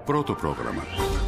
Πρώτο πρόγραμμα.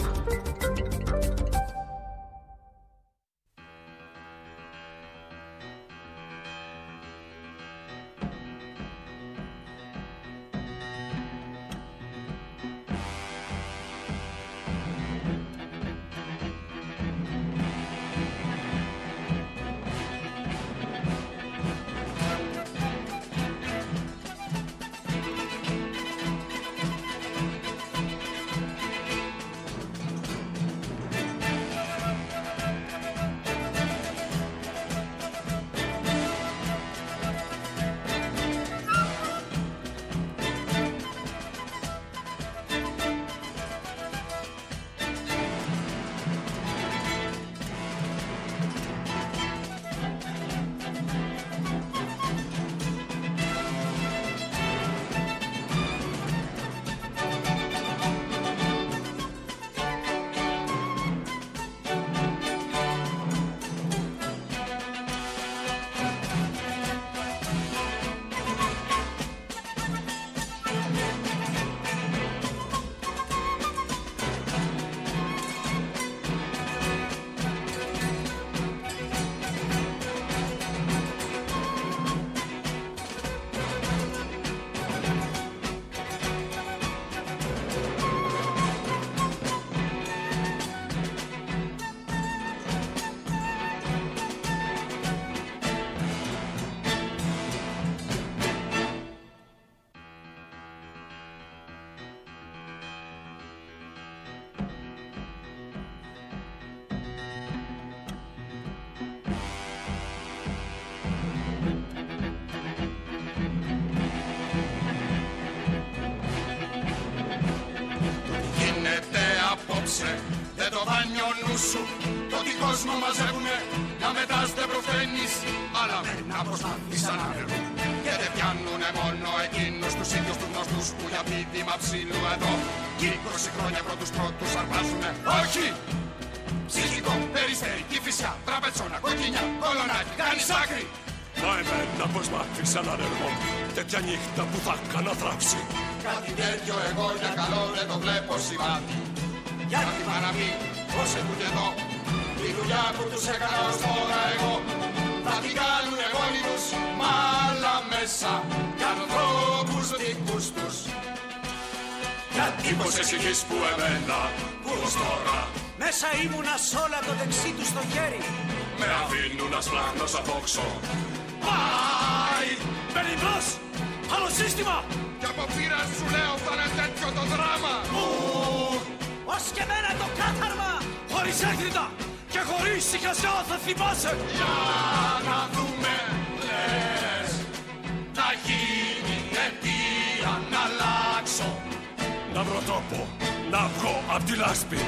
Δεν το βάνει ο νους σου, το τι κόσμο μαζεύουνε, να μετάς δεν προφαίνεις, αλλά να προσπαθείς αναβερούν. Και δεν πιάνουνε μόνο εκείνους τους ίδιους τους γνωστούς που για πίδημα ψήλου εδώ κι 20 χρόνια πρώτους αρπάζουνε. Όχι! Ψυχικό, περιστέρι, φυσιά, τραπετσόνα, κοκκινιά, κολονάκι, κάνεις άκρη. Μα εμένα πως μ' άφησε ανανεργό, τέτοια νύχτα που θα έκανα θράψη. Κάτι τέτοιο εγώ για καλό δεν το βλέπω σημάδι. Γιατί παραμεί, ως έχουν εδώ, τη δουλειά που τους έκανα ως τώρα εγώ, θα την κάνουνε μόνοι τους, μ' άλλα μέσα, κι ανθρώπους δικούς τους. Γιατί πως εσυχείς που εμένα, που ως τώρα, μέσα ήμουνα σ' όλα το δεξί του στο χέρι, με αφήνουν να σπλάχνω σαν φόξο. Πάει! Μπαίνει μπρος! Άλλο σύστημα! Κι από πείρα σου λέω θα είναι τέτοιο το δράμα! Ως και μένα το κάθαρμα! Χωρίς έκρητα και χωρίς σιχασιά θα θυμάσαι! Για να δούμε, λες, να γίνει αιτία να αλλάξω. Να βρω τρόπο, να βγω απ' τη λάσπη.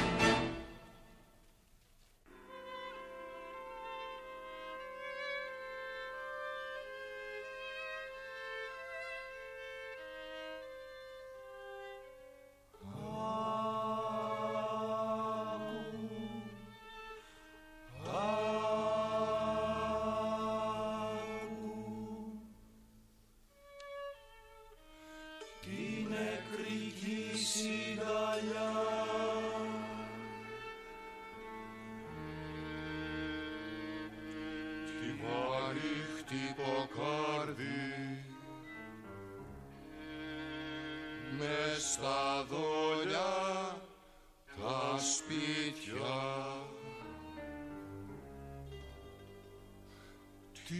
Στα δόλια τα σπίτια τι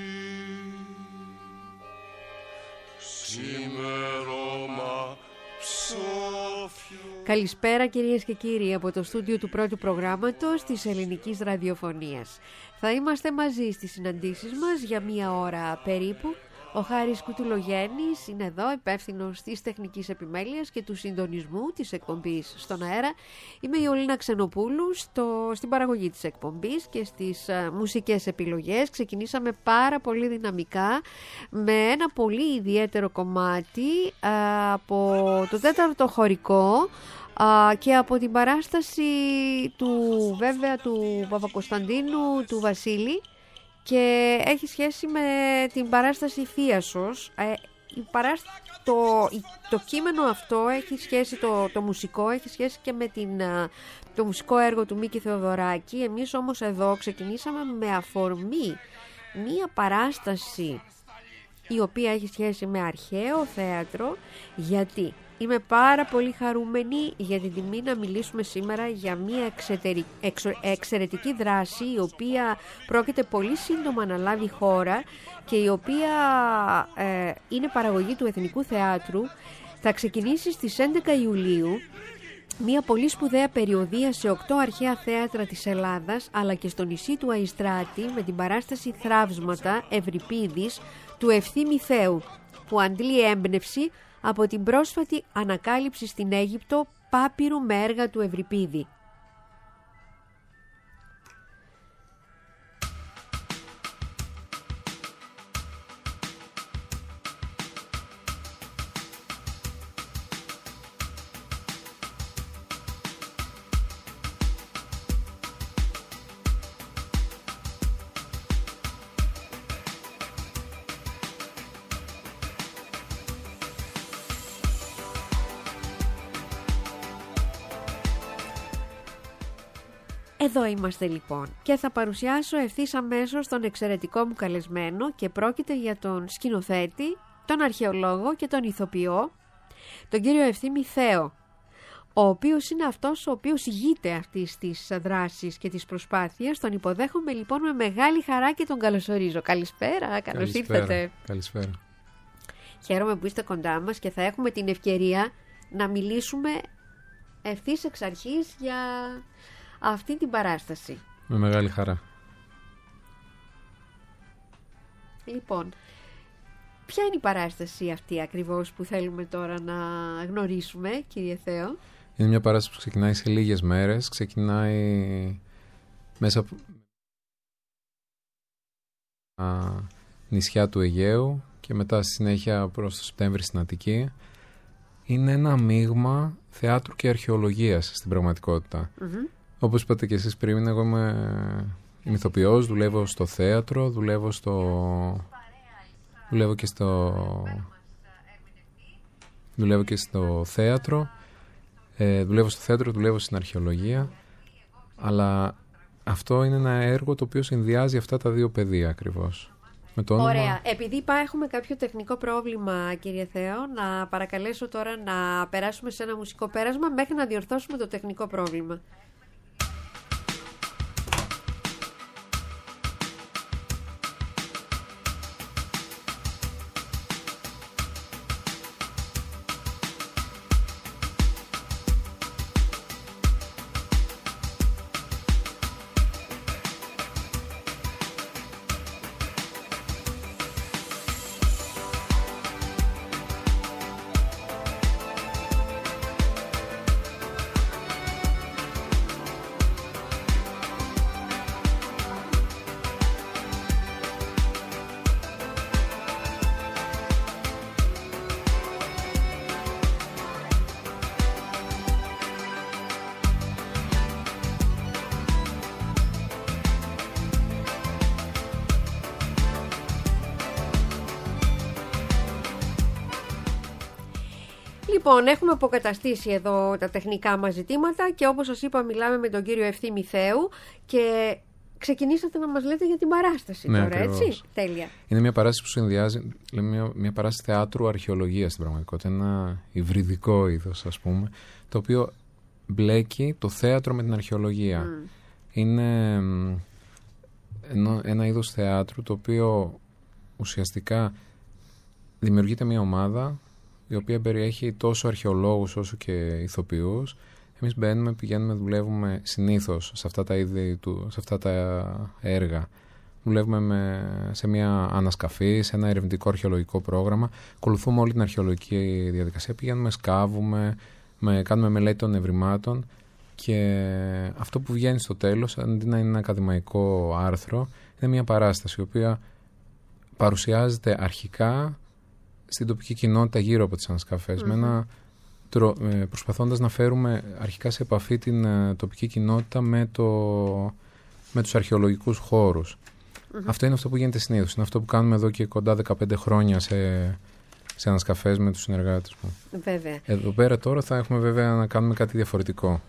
ξημέρωμα ψόφιο. Καλησπέρα κυρίες και κύριοι από το στούντιο του πρώτου προγράμματος της ελληνικής ραδιοφωνίας. Θα είμαστε μαζί στις συναντήσεις μας για μία ώρα περίπου. Ο Χάρης Κουτουλογέννης είναι εδώ, υπεύθυνος της τεχνικής επιμέλειας και του συντονισμού της εκπομπής στον αέρα. Είμαι η Ολίνα Ξενοπούλου στην παραγωγή της εκπομπής και στις μουσικές επιλογές. Ξεκινήσαμε πάρα πολύ δυναμικά με ένα πολύ ιδιαίτερο κομμάτι από το τέταρτο χωρικό και από την παράσταση του Παπακοσταντίνου του Βασίλη, και έχει σχέση με την παράσταση Θίασος. το κείμενο αυτό έχει σχέση, το μουσικό έχει σχέση και με το μουσικό έργο του Μίκη Θεοδωράκη. Εμείς όμως εδώ ξεκινήσαμε με αφορμή μία παράσταση η οποία έχει σχέση με αρχαίο θέατρο, γιατί είμαι πάρα πολύ χαρούμενη για την τιμή να μιλήσουμε σήμερα για μια εξαιρετική δράση η οποία πρόκειται πολύ σύντομα να λάβει χώρα και η οποία είναι παραγωγή του Εθνικού Θεάτρου. Θα ξεκινήσει στις 11 Ιουλίου μια πολύ σπουδαία περιοδεία σε 8 αρχαία θέατρα της Ελλάδας αλλά και στο νησί του Αϊστράτη με την παράσταση Θραύσματα Ευρυπίδης του Ευθύμη Θεού, που αντλεί έμπνευση από την πρόσφατη ανακάλυψη στην Αίγυπτο πάπυρου με έργα του Ευρυπίδη. Εδώ είμαστε λοιπόν και θα παρουσιάσω ευθύς αμέσως τον εξαιρετικό μου καλεσμένο και πρόκειται για τον σκηνοθέτη, τον αρχαιολόγο και τον ηθοποιό, τον κύριο Ευθύμη Θέο, ο οποίος είναι αυτός ο οποίος ηγείται αυτής της δράσης και της προσπάθειας. Τον υποδέχομαι λοιπόν με μεγάλη χαρά και τον καλωσορίζω. Καλησπέρα, καλώς ήρθατε. Καλησπέρα. Χαίρομαι που είστε κοντά μας και θα έχουμε την ευκαιρία να μιλήσουμε ευθύς εξ αρχής για αυτή την παράσταση. Με μεγάλη χαρά. Λοιπόν, ποια είναι η παράσταση αυτή ακριβώς που θέλουμε τώρα να γνωρίσουμε, κύριε Θέο? Είναι μια παράσταση που ξεκινάει σε λίγες μέρες. Ξεκινάει μέσα από νησιά του Αιγαίου και μετά στη συνέχεια προς το Σεπτέμβρη στην Αττική. Είναι ένα μείγμα θεάτρου και αρχαιολογίας στην πραγματικότητα. Όπως είπατε και εσείς πριν, εγώ είμαι ηθοποιός, δουλεύω στο θέατρο, δουλεύω και στο θέατρο, δουλεύω στην αρχαιολογία, αλλά αυτό είναι ένα έργο το οποίο συνδυάζει αυτά τα δύο πεδία ακριβώς. Με το όνομα... Ωραία. Επειδή έχουμε κάποιο τεχνικό πρόβλημα, κύριε Θέο, να παρακαλέσω τώρα να περάσουμε σε ένα μουσικό πέρασμα μέχρι να διορθώσουμε το τεχνικό πρόβλημα. Λοιπόν, έχουμε αποκαταστήσει εδώ τα τεχνικά μας ζητήματα και όπως σας είπα μιλάμε με τον κύριο Ευθύμη Θέου και ξεκινήσατε να μας λέτε για την παράσταση τώρα, ακριβώς. Έτσι. Τέλεια. Είναι μια παράσταση που συνδυάζει, μια παράσταση θεάτρου αρχαιολογίας στην πραγματικότητα, ένα υβριδικό είδος ας πούμε, το οποίο μπλέκει το θέατρο με την αρχαιολογία. Είναι ένα είδος θεάτρου το οποίο ουσιαστικά δημιουργείται μια ομάδα η οποία περιέχει τόσο αρχαιολόγους όσο και ηθοποιούς. Εμείς πηγαίνουμε, δουλεύουμε συνήθως σε αυτά τα είδη, σε αυτά τα έργα. Δουλεύουμε σε μια ανασκαφή, σε ένα ερευνητικό αρχαιολογικό πρόγραμμα. Ακολουθούμε όλη την αρχαιολογική διαδικασία. Πηγαίνουμε, σκάβουμε, κάνουμε μελέτη των ευρημάτων και αυτό που βγαίνει στο τέλος, αντί να είναι ένα ακαδημαϊκό άρθρο, είναι μια παράσταση η οποία παρουσιάζεται αρχικά στην τοπική κοινότητα γύρω από τις ανασκαφές, προσπαθώντας να φέρουμε αρχικά σε επαφή την τοπική κοινότητα με τους αρχαιολογικούς χώρους. Αυτό είναι αυτό που γίνεται συνήθως. Είναι αυτό που κάνουμε εδώ και κοντά 15 χρόνια σε ανασκαφές με τους συνεργάτες μου. Βέβαια. Εδώ πέρα τώρα θα έχουμε βέβαια να κάνουμε κάτι διαφορετικό.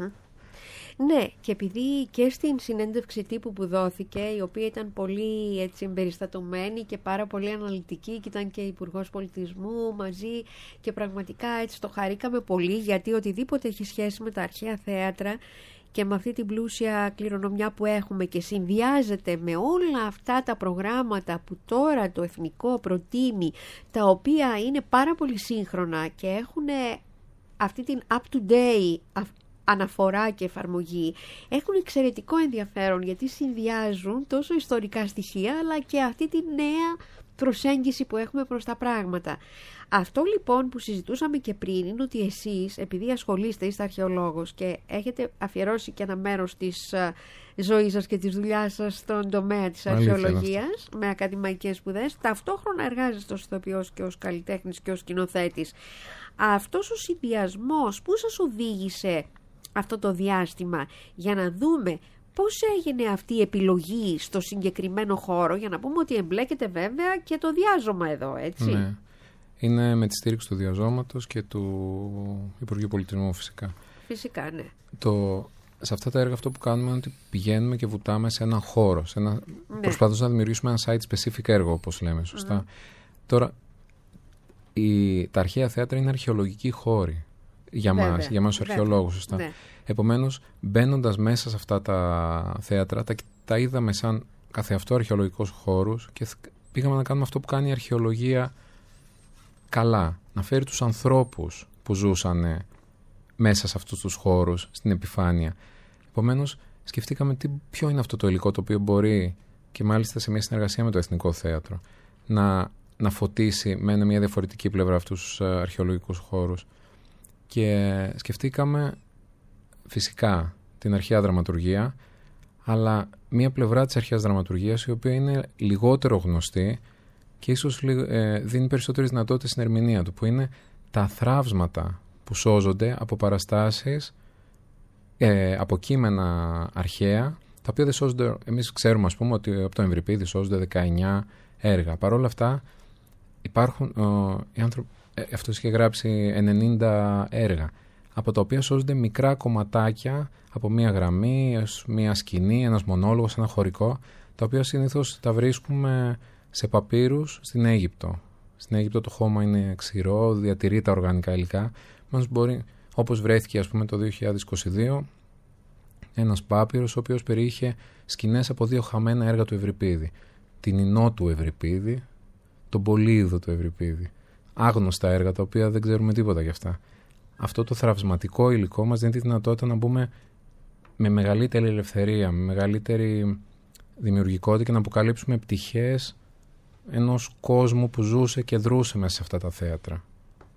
Ναι, και επειδή και στην συνέντευξη τύπου που δόθηκε, η οποία ήταν πολύ έτσι εμπεριστατωμένη και πάρα πολύ αναλυτική, και ήταν και Υπουργός Πολιτισμού μαζί, και πραγματικά έτσι το χαρήκαμε πολύ, γιατί οτιδήποτε έχει σχέση με τα αρχαία θέατρα και με αυτή την πλούσια κληρονομιά που έχουμε και συνδυάζεται με όλα αυτά τα προγράμματα που τώρα το Εθνικό προτείνει, τα οποία είναι πάρα πολύ σύγχρονα και έχουν αυτή την up-to-date αναφορά και εφαρμογή, έχουν εξαιρετικό ενδιαφέρον, γιατί συνδυάζουν τόσο ιστορικά στοιχεία αλλά και αυτή τη νέα προσέγγιση που έχουμε προς τα πράγματα. Αυτό λοιπόν που συζητούσαμε και πριν είναι ότι εσείς, επειδή ασχολείστε, είστε αρχαιολόγος και έχετε αφιερώσει και ένα μέρος της ζωής σας και της δουλειάς σας στον τομέα της αρχαιολογίας με ακαδημαϊκές σπουδές, ταυτόχρονα εργάζεστε ως ηθοποιός και ως καλλιτέχνης και ως σκηνοθέτης. Αυτός ο συνδυασμός πού σας οδήγησε αυτό το διάστημα, για να δούμε πώς έγινε αυτή η επιλογή στο συγκεκριμένο χώρο, για να πούμε ότι εμπλέκεται βέβαια και το διάζωμα εδώ, έτσι? Ναι. Είναι με τη στήριξη του διαζώματος και του Υπουργείου Πολιτισμού φυσικά. Φυσικά, ναι. Σε αυτά τα έργα αυτό που κάνουμε είναι ότι πηγαίνουμε και βουτάμε σε έναν χώρο. Προσπαθούμε να δημιουργήσουμε ένα site-specific έργο, όπως λέμε, σωστά. Τώρα, τα αρχαία θέατρα είναι αρχαιολογικοί χώροι. Για μας τους αρχαιολόγους, σωστά. Ναι. Επομένως, μπαίνοντας μέσα σε αυτά τα θέατρα, τα είδαμε σαν καθεαυτό αρχαιολογικούς χώρους και πήγαμε να κάνουμε αυτό που κάνει η αρχαιολογία καλά. Να φέρει τους ανθρώπους που ζούσαν μέσα σε αυτούς τους χώρους, στην επιφάνεια. Επομένως, σκεφτήκαμε ποιο είναι αυτό το υλικό το οποίο μπορεί, και μάλιστα σε μια συνεργασία με το Εθνικό Θέατρο, να φωτίσει με μια διαφορετική πλευρά αυτούς τους αρχαιολογικούς χώρους. Και σκεφτήκαμε φυσικά την αρχαία δραματουργία, αλλά μία πλευρά της αρχαίας δραματουργίας η οποία είναι λιγότερο γνωστή και ίσως δίνει περισσότερες δυνατότητες στην ερμηνεία του, που είναι τα θραύσματα που σώζονται από παραστάσεις, από κείμενα αρχαία, τα οποία δεν σώζονται. Εμείς ξέρουμε, ας πούμε, ότι από το Ευρυπίδη σώζονται 19 έργα. Παρ' όλα αυτά υπάρχουν οι άνθρωποι. Αυτός είχε γράψει 90 έργα, από τα οποία σώζονται μικρά κομματάκια από μία γραμμή, μία σκηνή, ένας μονόλογος, ένα χωρικό, τα οποία συνήθως τα βρίσκουμε σε παπύρους στην Αίγυπτο. Στην Αίγυπτο το χώμα είναι ξηρό, διατηρεί τα οργανικά υλικά. Όπως βρέθηκε, ας πούμε, το 2022 ένας πάπυρος ο οποίος περιείχε σκηνές από 2 χαμένα έργα του Ευρυπίδη. Την Ινώ του Ευρυπίδη, τον Πολύδο του Ευρυπίδη. Άγνωστα έργα τα οποία δεν ξέρουμε τίποτα γι' αυτά. Αυτό το θραυσματικό υλικό μας δίνει τη δυνατότητα να μπούμε με μεγαλύτερη ελευθερία, με μεγαλύτερη δημιουργικότητα και να αποκαλύψουμε πτυχές ενός κόσμου που ζούσε και δρούσε μέσα σε αυτά τα θέατρα.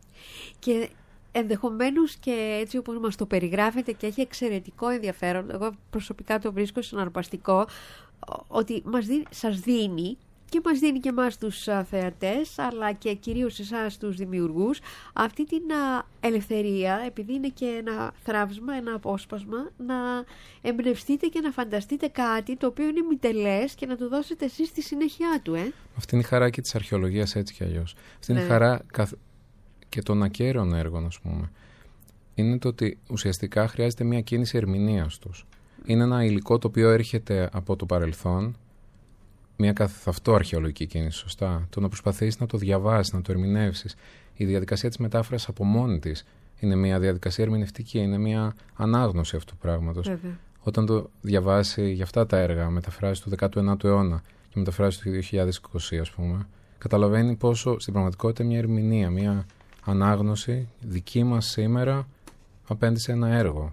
Και ενδεχομένως και έτσι όπως μας το περιγράφετε και έχει εξαιρετικό ενδιαφέρον, εγώ προσωπικά το βρίσκω συναρπαστικό, ότι σας δίνει και μας δίνει και εμάς τους θεατές, αλλά και κυρίως εσάς τους δημιουργούς, αυτή την ελευθερία, επειδή είναι και ένα θραύσμα, ένα απόσπασμα, να εμπνευστείτε και να φανταστείτε κάτι το οποίο είναι μητελές και να το δώσετε εσείς στη συνέχεια του. Αυτή είναι η χαρά και της αρχαιολογίας, έτσι κι αλλιώς. Αυτή είναι η χαρά και των ακέραιων έργων, ας πούμε. Είναι το ότι ουσιαστικά χρειάζεται μια κίνηση ερμηνείας τους. Είναι ένα υλικό το οποίο έρχεται από το παρελθόν, μια καθ' αυτό αρχαιολογική κίνηση, σωστά. Το να προσπαθήσεις να το διαβάσεις, να το ερμηνεύσεις. Η διαδικασία της μετάφρασης από μόνη της είναι μια διαδικασία ερμηνευτική, είναι μια ανάγνωση αυτού του πράγματος. Βέβαια. Όταν το διαβάσει για αυτά τα έργα, μεταφράσεις του 19ου αιώνα και μεταφράσεις του 2020, ας πούμε, καταλαβαίνει πόσο στην πραγματικότητα μια ερμηνεία, μια ανάγνωση δική μας σήμερα απέναντι σε ένα έργο.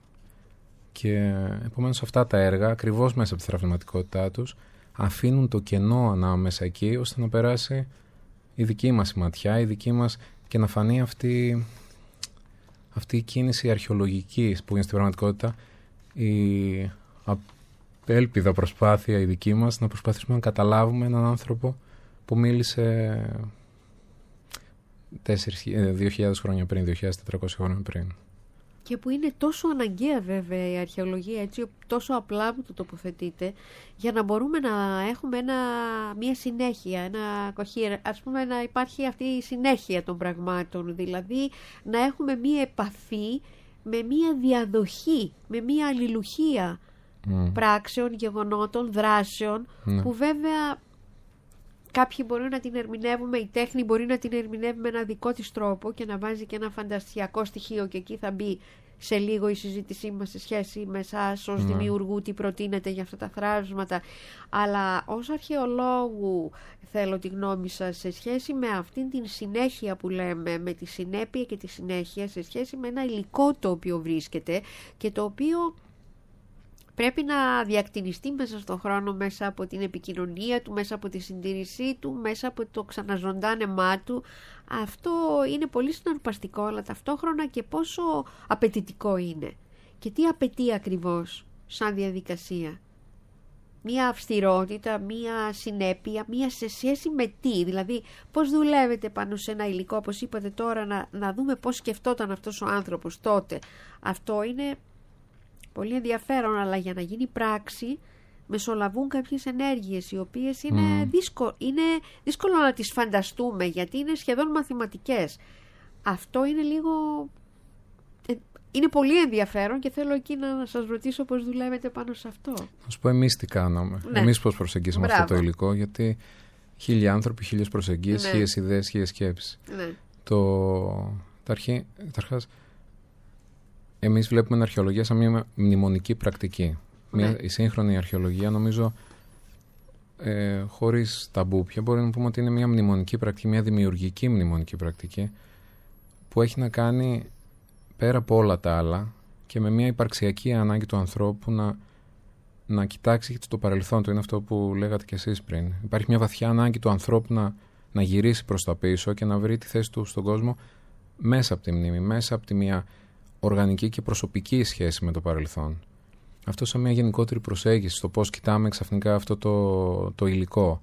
Και επομένως αυτά τα έργα, ακριβώς μέσα από τη θραυματικότητά τους, αφήνουν το κενό ανάμεσα εκεί, ώστε να περάσει η δική μας ματιά, η δική μας, και να φανεί αυτή η κίνηση αρχαιολογική που είναι στην πραγματικότητα η απέλπιδα προσπάθεια η δική μας να προσπαθήσουμε να καταλάβουμε έναν άνθρωπο που μίλησε 2.000 χρόνια πριν, 2.400 χρόνια πριν. και που είναι τόσο αναγκαία βέβαια η αρχαιολογία, έτσι, τόσο απλά που το τοποθετείτε, για να μπορούμε να έχουμε μια συνέχεια, ας πούμε, να υπάρχει αυτή η συνέχεια των πραγμάτων, δηλαδή να έχουμε μια επαφή με μια διαδοχή, με μια αλληλουχία πράξεων, γεγονότων, δράσεων, που βέβαια κάποιοι μπορεί να την ερμηνεύουμε, η τέχνη μπορεί να την ερμηνεύει με ένα δικό της τρόπο και να βάζει και ένα φανταστιακό στοιχείο, και εκεί θα μπει σε λίγο η συζήτησή μας σε σχέση με εσάς ως δημιουργού, τι προτείνετε για αυτά τα θράσματα. Αλλά ως αρχαιολόγου θέλω τη γνώμη σας σε σχέση με αυτήν την συνέχεια που λέμε, με τη συνέπεια και τη συνέχεια, σε σχέση με ένα υλικό το οποίο βρίσκεται και το οποίο πρέπει να διακτηνιστεί μέσα στον χρόνο, μέσα από την επικοινωνία του, μέσα από τη συντήρησή του, μέσα από το ξαναζωντάνεμά του. Αυτό είναι πολύ συναρπαστικό, αλλά ταυτόχρονα και πόσο απαιτητικό είναι. Και τι απαιτεί ακριβώς σαν διαδικασία. Μία αυστηρότητα, μία συνέπεια, μία σε σχέση με τι. Δηλαδή πώς δουλεύετε πάνω σε ένα υλικό, όπως είπατε τώρα, να δούμε πώς σκεφτόταν αυτός ο άνθρωπος τότε. Αυτό είναι πολύ ενδιαφέρον, αλλά για να γίνει πράξη μεσολαβούν κάποιες ενέργειες οι οποίες είναι δύσκολο να τις φανταστούμε, γιατί είναι σχεδόν μαθηματικές. Αυτό είναι είναι πολύ ενδιαφέρον και θέλω εκεί να σας ρωτήσω πώς δουλεύετε πάνω σε αυτό. Να σου πω εμείς τι κάναμε. Ναι. Εμείς πώς προσεγγίσαμε αυτό το υλικό, γιατί 1000 άνθρωποι, 1000 προσεγγίσεις, 1000 ιδέες, 1000 σκέψεις. Ναι. Καταρχάς, εμείς βλέπουμε την αρχαιολογία σαν μια μνημονική πρακτική. Η σύγχρονη αρχαιολογία, νομίζω, χωρίς ταμπού πια, μπορεί να πούμε ότι είναι μια μνημονική πρακτική, μια δημιουργική μνημονική πρακτική, που έχει να κάνει πέρα από όλα τα άλλα και με μια υπαρξιακή ανάγκη του ανθρώπου να κοιτάξει το παρελθόν του. Είναι αυτό που λέγατε κι εσείς πριν. Υπάρχει μια βαθιά ανάγκη του ανθρώπου να γυρίσει προς τα πίσω και να βρει τη θέση του στον κόσμο μέσα από τη μνήμη, μέσα από τη μια οργανική και προσωπική σχέση με το παρελθόν. Αυτό σαν μια γενικότερη προσέγγιση στο πώς κοιτάμε ξαφνικά αυτό το υλικό.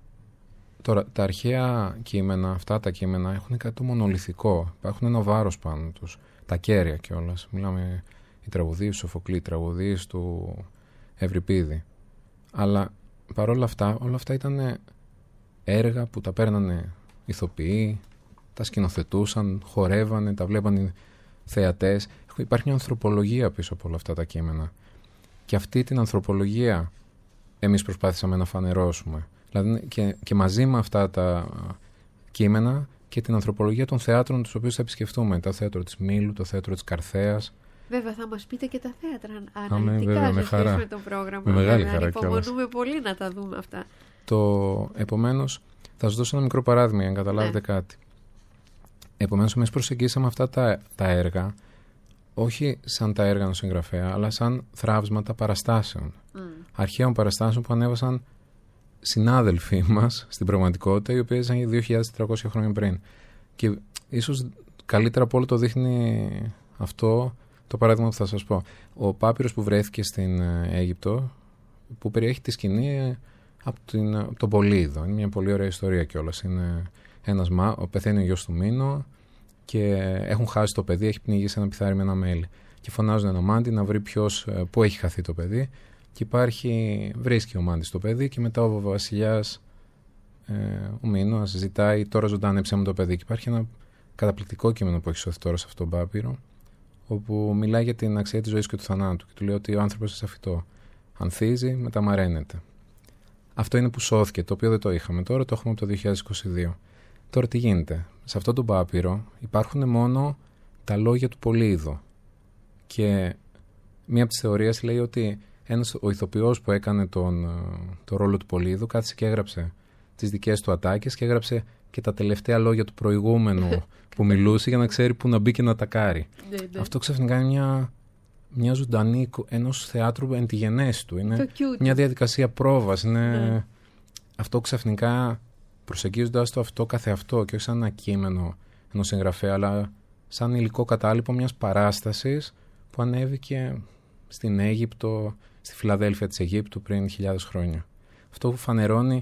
Τώρα, τα αρχαία κείμενα, αυτά τα κείμενα έχουν κάτι το μονολιθικό. Έχουν ένα βάρος πάνω τους. Τα κέρια κιόλας. Μιλάμε οι τραγωδίες του Σοφοκλή, οι τραγωδίες του Ευρυπίδη. Αλλά παρόλα αυτά, όλα αυτά ήταν έργα που τα παίρνανε ηθοποιοί, τα σκηνοθετούσαν, χορεύανε, τα βλέπανε θεατές. Υπάρχει μια ανθρωπολογία πίσω από όλα αυτά τα κείμενα. Και αυτή την ανθρωπολογία εμείς προσπάθησαμε να φανερώσουμε. Δηλαδή και μαζί με αυτά τα κείμενα και την ανθρωπολογία των θεάτρων τους οποίους θα επισκεφτούμε. Το θέατρο της Μήλου, το θέατρο της Καρθέας. Βέβαια θα μας πείτε και τα θέατρα αναλυτικά σε σχέση με το πρόγραμμα. Με μεγάλη χαρά. Υπομονούμε πολύ να τα δούμε αυτά. Επομένως, θα σας δώσω ένα μικρό παράδειγμα για να καταλάβετε κάτι. Επομένως, εμείς προσεγγίσαμε αυτά τα έργα όχι σαν τα έργα ενός συγγραφέα, αλλά σαν θραύσματα παραστάσεων. Αρχαίων παραστάσεων που ανέβασαν συνάδελφοί μας στην πραγματικότητα, οι οποίες ήταν 2.400 χρόνια πριν. Και ίσως καλύτερα από όλο το δείχνει αυτό το παράδειγμα που θα σας πω. Ο Πάπυρος που βρέθηκε στην Αίγυπτο, που περιέχει τη σκηνή από τον Πολύδο. Είναι μια πολύ ωραία ιστορία κιόλας. Είναι πεθαίνει ο γιος του Μήνο και έχουν χάσει το παιδί, έχει πνιγεί σε ένα πιθάρι με ένα μέλι. Και φωνάζουν ένα μάντι να βρει πού έχει χαθεί το παιδί. Και βρίσκει ο μάντης το παιδί και μετά ο βασιλιάς, ο Μήνος, ζητάει τώρα ζωντάνεψε μου το παιδί. Και υπάρχει ένα καταπληκτικό κείμενο που έχει σωθεί τώρα σε αυτόν τον Πάπυρο, όπου μιλάει για την αξία της ζωής και του θανάτου. Και του λέει ότι ο άνθρωπος είναι σαφιτό. Ανθίζει, μεταμαραίνεται. Αυτό είναι που σώθηκε, το οποίο δεν το είχαμε τώρα, το έχουμε από το 2022. Τώρα τι γίνεται. Σε αυτόν τον Πάπυρο υπάρχουν μόνο τα λόγια του Πολύδου. Και μία από τις θεωρίες λέει ότι ο ηθοποιός που έκανε το ρόλο του Πολύδου κάθισε και έγραψε τις δικές του ατάκες και έγραψε και τα τελευταία λόγια του προηγούμενου που μιλούσε για να ξέρει που να μπει και να τακάρει. Αυτό ξαφνικά είναι μια ζωντανή ενός θεάτρου εν τη γενέση του. Είναι μια διαδικασία πρόβας. Αυτό ξαφνικά προσεγγίζοντας το αυτό καθεαυτό και όχι σαν ένα κείμενο ενός συγγραφέα, αλλά σαν υλικό κατάλοιπο μιας παράστασης που ανέβηκε στην Αίγυπτο, στη Φιλαδέλφια της Αιγύπτου πριν 1000 χρόνια. Αυτό που φανερώνει,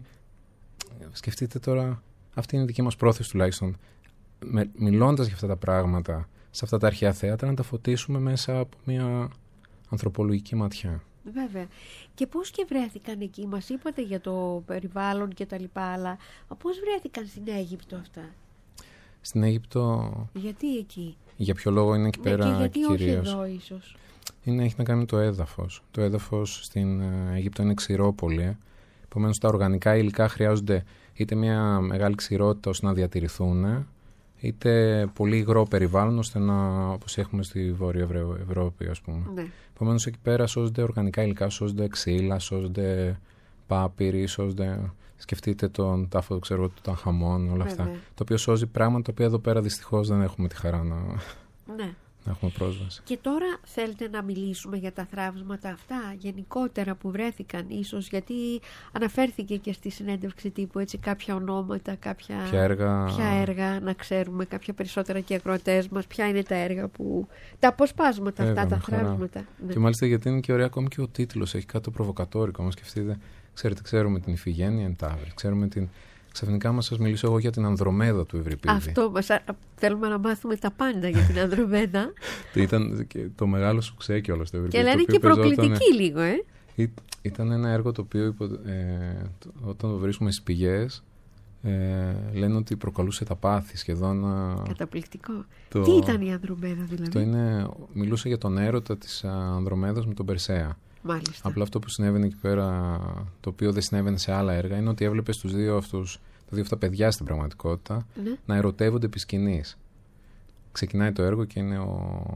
σκεφτείτε τώρα, αυτή είναι η δική μας πρόθεση τουλάχιστον, μιλώντας για αυτά τα πράγματα σε αυτά τα αρχαία θέατρα, να τα φωτίσουμε μέσα από μια ανθρωπολογική ματιά. Βέβαια. Και πώς και βρέθηκαν εκεί, μας είπατε για το περιβάλλον και τα λοιπά, αλλά πώς βρέθηκαν στην Αίγυπτο αυτά? Στην Αίγυπτο... Γιατί εκεί? Για ποιο λόγο είναι εκεί πέρα και γιατί κυρίως? όχι εδώ ίσως? Έχει να κάνει το έδαφος. Το έδαφος στην Αίγυπτο είναι ξηρόπολη. Επομένως τα οργανικά υλικά χρειάζονται είτε μια μεγάλη ξηρότητα ώστε να διατηρηθούν, είτε πολύ υγρό περιβάλλον ώστε να, όπως έχουμε στη Βόρεια Ευρώπη, ας πούμε. Ναι. Επομένως εκεί πέρα σώζονται οργανικά υλικά, σώζονται ξύλα, σώζονται πάπυροι, σώζονται... Σκεφτείτε τον τάφο, του Τουταγχαμών, όλα αυτά. Το οποίο σώζει πράγματα τα οποία εδώ πέρα δυστυχώς δεν έχουμε τη χαρά να έχουμε πρόσβαση. Και τώρα θέλετε να μιλήσουμε για τα θραύσματα αυτά γενικότερα που βρέθηκαν, ίσως, γιατί αναφέρθηκε και στη συνέντευξη τύπου έτσι κάποια ονόματα, ποια έργα, να ξέρουμε κάποια περισσότερα και οι ακροατές μας, ποια είναι τα έργα που... τα αποσπάσματα αυτά, τα θραύσματα. Ναι. Και μάλιστα γιατί είναι και ωραία, ακόμη και ο τίτλος έχει κάτι το προβοκατόρικο, όμως σκεφτείτε. Ξέρουμε την Ιφηγένεια εν ταύρη, ξέρουμε την... Ξαφνικά μας σας μιλήσω εγώ για την Ανδρομέδα του Ευρυπίδη. Αυτό θέλουμε να μάθουμε τα πάντα για την Ανδρομέδα. Ήταν και το μεγάλο σουξέ και όλο στο Ευρυπίδη. Και λένε και προκλητική λίγο, Ήταν ένα έργο το οποίο όταν το βρίσκουμε στις πηγές λένε ότι προκαλούσε τα πάθη σχεδόν. Καταπληκτικό. Τι ήταν η Ανδρομέδα δηλαδή? Μιλούσε για τον έρωτα της Ανδρομέδας με τον Περσέα. Μάλιστα. Απλά αυτό που συνέβαινε εκεί πέρα, το οποίο δεν συνέβαινε σε άλλα έργα, είναι ότι έβλεπες τα δύο αυτά παιδιά στην πραγματικότητα να ερωτεύονται επί σκηνής. Ξεκινάει το έργο και είναι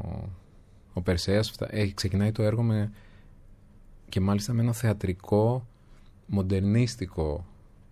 ο Περσέας, ξεκινάει το έργο και μάλιστα με ένα θεατρικό, μοντερνίστικο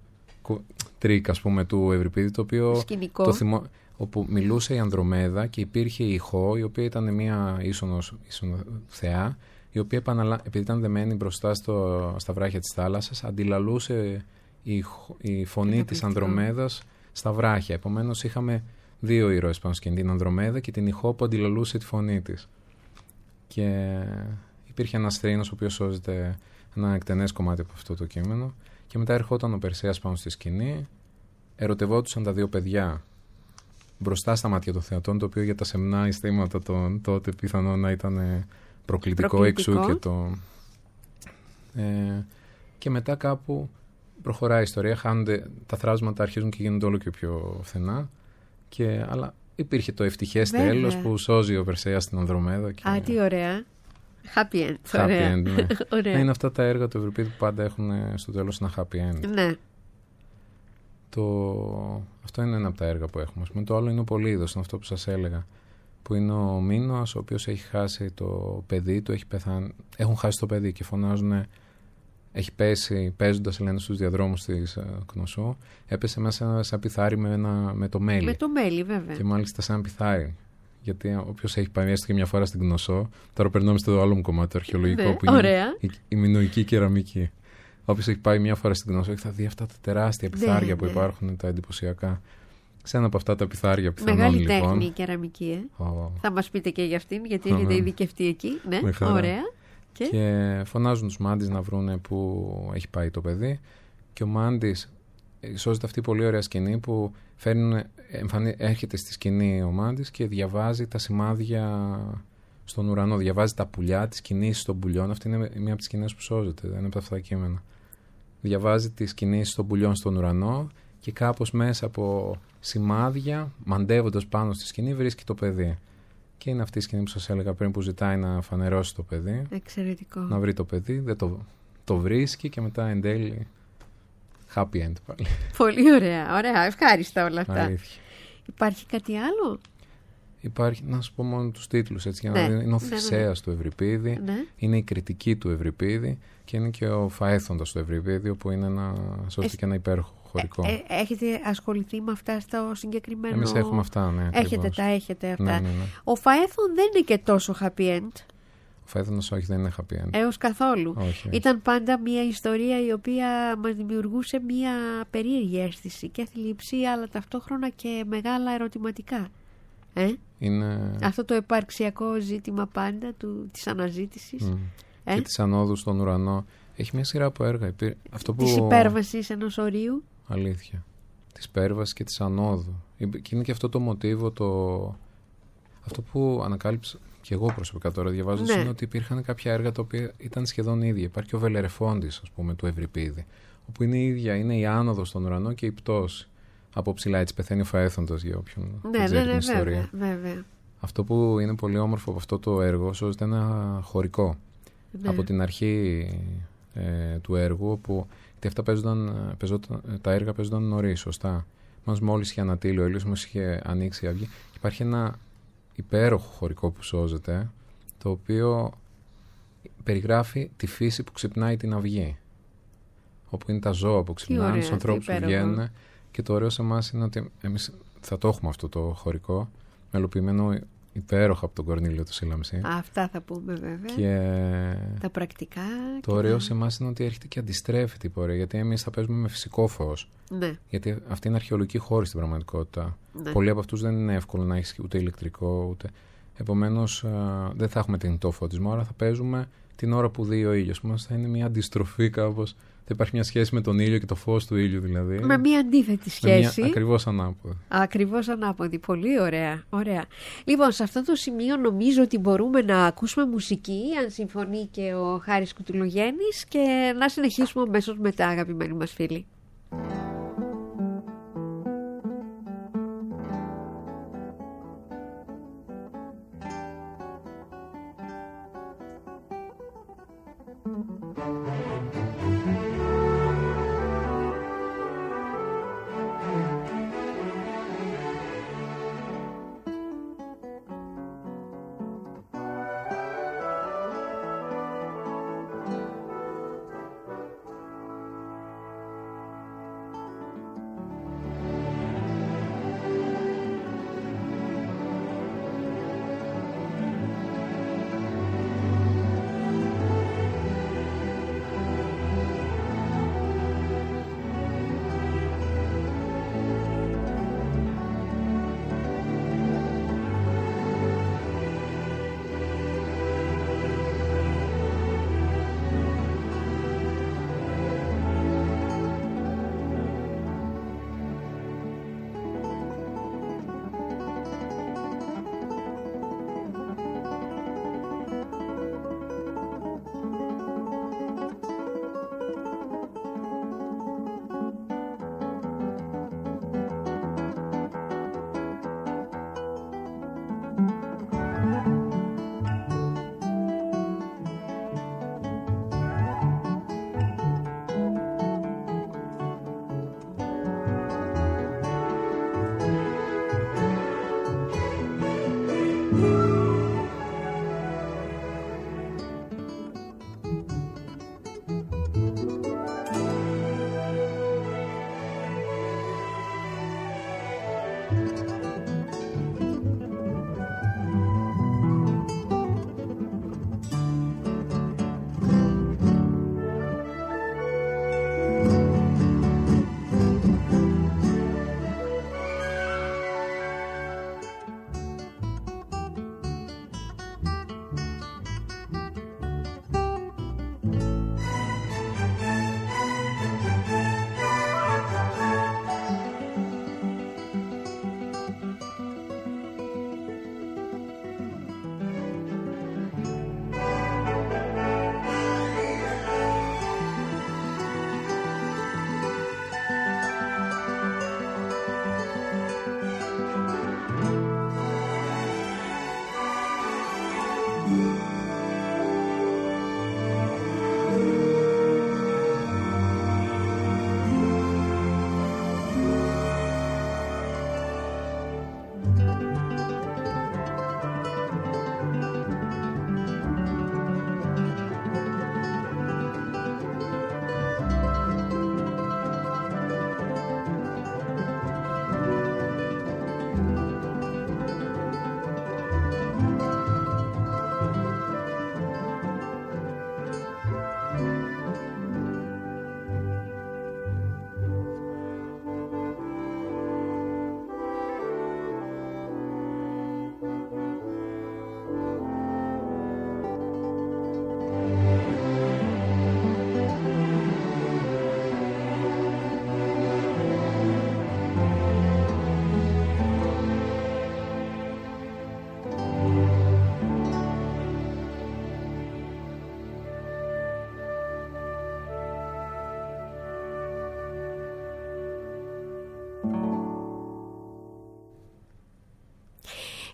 τρίκ, ας πούμε, του Ευρυπίδη, το οποίο όπου μιλούσε η Ανδρομέδα και υπήρχε η Ηχό, η οποία ήταν μια ίσονος θεά, η οποία επειδή ήταν δεμένη μπροστά στα βράχια της θάλασσας, αντιλαλούσε η φωνή της Ανδρομέδας στα βράχια. Επομένως είχαμε δύο ήρωες πάνω σκηνή, την Ανδρομέδα και την Ηχό που αντιλαλούσε τη φωνή της. Και υπήρχε ένας θρήνος ο οποίος σώζεται, ένα εκτενές κομμάτι από αυτό το κείμενο, και μετά ερχόταν ο Περσέας πάνω στη σκηνή, ερωτευόντουσαν τα δύο παιδιά μπροστά στα μάτια των θεατών, το οποίο για τα σεμνά αισθήματα τότε πιθανόν να ήταν προκλητικό εξού και το... και μετά κάπου προχωράει η ιστορία, χάνονται τα θράσματα, αρχίζουν και γίνονται όλο και πιο φθηνά, αλλά υπήρχε το ευτυχές τέλος που σώζει ο Περσέας στην Ανδρομέδα. Και... τι ωραία. Happy end. Happy end, ναι. Ωραία. Είναι αυτά τα έργα του Ευρυπίδη που πάντα έχουν στο τέλος ένα happy end. Ναι. Αυτό είναι ένα από τα έργα που έχουμε. Το άλλο είναι ο Πολύδος, αυτό που σας έλεγα, που είναι ο Μίνωας, ο οποίος έχει χάσει το παιδί του, έχει πεθάνει, έχουν χάσει το παιδί και φωνάζουν, έχει πέσει παίζοντας, λένε, στους διαδρόμους της Κνωσού, έπεσε μέσα σε ένα πιθάρι με το μέλι. Με το μέλι, βέβαια. Και μάλιστα σε ένα πιθάρι. Γιατί όποιος έχει πάει έστω και μια φορά στην Κνωσό, τώρα περνάμε στο άλλο μου κομμάτι, το αρχαιολογικό, που είναι η μινωική κεραμική. Όποιος έχει πάει μια φορά στην Κνωσό, θα δει αυτά τα τεράστια πιθάρια που υπάρχουν, τα εντυπωσιακά. Σε ένα από αυτά τα πιθάρια πιθανόν, μεγάλη τέχνη η κεραμική, Θα μας πείτε και για αυτήν, γιατί έχετε ειδικευτεί εκεί. Ναι, ωραία. Και φωνάζουν τους μάντις να βρούνε που έχει πάει το παιδί. Και ο μάντις σώζεται αυτή η πολύ ωραία σκηνή που έρχεται στη σκηνή ο μάντις και διαβάζει τα σημάδια στον ουρανό. Διαβάζει τα πουλιά, τις κινήσεις των πουλιών. Αυτή είναι μία από τις σκηνές που σώζεται. Δεν είναι από αυτά τα κείμενα. Διαβάζει τις κινήσεις των πουλιών στον ουρανό και κάπως μέσα από σημάδια, μαντεύοντας πάνω στη σκηνή, βρίσκει το παιδί. Και είναι αυτή η σκηνή που σας έλεγα πριν, που ζητάει να φανερώσει το παιδί. Εξαιρετικό. Να βρει το παιδί, δεν το βρίσκει και μετά εν τέλει happy end πάλι. Πολύ ωραία, ωραία, ευχάριστα όλα αυτά. Αλήθεια. Υπάρχει κάτι άλλο? Υπάρχει, να σου πω μόνο τους τίτλους, έτσι, για να δει. Είναι ο Θησέας του Ευρυπίδη, είναι η κριτική του Ευρυπίδη και είναι και ο Φαέθοντας του Ευρυπίδη, όπου είναι και ένα υπέροχο χωρικό. Έχετε ασχοληθεί με αυτά στο συγκεκριμένο? Εμείς έχουμε αυτά, ναι. Έχετε αυτά. Ναι. Ο Φαέθον δεν είναι και τόσο happy end. Ο Φαέθοντας όχι, δεν είναι happy end. Έως καθόλου. Όχι. Ήταν πάντα μια ιστορία η οποία μας δημιουργούσε μια περίεργη αίσθηση και θλίψη, αλλά ταυτόχρονα και μεγάλα ερωτηματικά. Είναι... Αυτό το επαρξιακό ζήτημα πάντα της αναζήτησης. Και της ανόδου στον ουρανό. Έχει μια σειρά από έργα. Της υπέρβασης ενός ορίου. Αλήθεια. Της υπέρβασης και της ανόδου. Και είναι και αυτό το μοτίβο, Αυτό που ανακάλυψα και εγώ προσωπικά τώρα διαβάζοντας είναι ότι υπήρχαν κάποια έργα τα οποία ήταν σχεδόν ίδια. Υπάρχει και ο Βελερεφόντης, ας πούμε, του Ευρυπίδη, όπου είναι η ίδια, είναι η άνοδος στον ουρανό και η πτώση. Από ψηλά έτσι πεθαίνει ο Φαέθοντος, για όποιον δεν ξέρει την ιστορία. Βέβαια. Αυτό που είναι πολύ όμορφο από αυτό το έργο, σώζεται ένα χωρικό. Από την αρχή του έργου, όπου αυτά τα έργα παίζονταν νωρίς, σωστά. Μόλις είχε ανατείλει ο ήλιος, μόλις είχε ανοίξει η αυγή. Και υπάρχει ένα υπέροχο χωρικό που σώζεται, το οποίο περιγράφει τη φύση που ξυπνάει την αυγή. Όπου είναι τα ζώα που ξυπνάνε, τους ανθρώπους που βγαίνουν. Και το ωραίο σε εμάς είναι ότι εμείς θα το έχουμε αυτό το χωρικό, μελοποιημένο υπέροχα από τον Κορνήλιο του Σίλαμψη. Αυτά θα πούμε βέβαια. Και τα πρακτικά. Το ωραίο σε εμάς είναι ότι έρχεται και αντιστρέφει την πορεία, γιατί εμείς θα παίζουμε με φυσικό φως. Ναι. Γιατί αυτή είναι αρχαιολογική χώρη στην πραγματικότητα. Ναι. Πολλοί από αυτούς δεν είναι εύκολο να έχεις ούτε ηλεκτρικό, ούτε. Επομένως δεν θα έχουμε τεχνητό φωτισμό, άρα θα παίζουμε την ώρα που δει ο ήλιος. Μας θα είναι μια αντιστροφή κάπως. Θα υπάρχει μια σχέση με τον ήλιο και το φως του ήλιου δηλαδή. Με μια αντίθετη σχέση. Ακριβώς ανάποδη. Ακριβώς ανάποδη. Πολύ ωραία. Ωραία. Λοιπόν, σε αυτό το σημείο νομίζω ότι μπορούμε να ακούσουμε μουσική, αν συμφωνεί και ο Χάρης Κουτουλογέννης, και να συνεχίσουμε αμέσως μετά, αγαπημένοι μας φίλοι.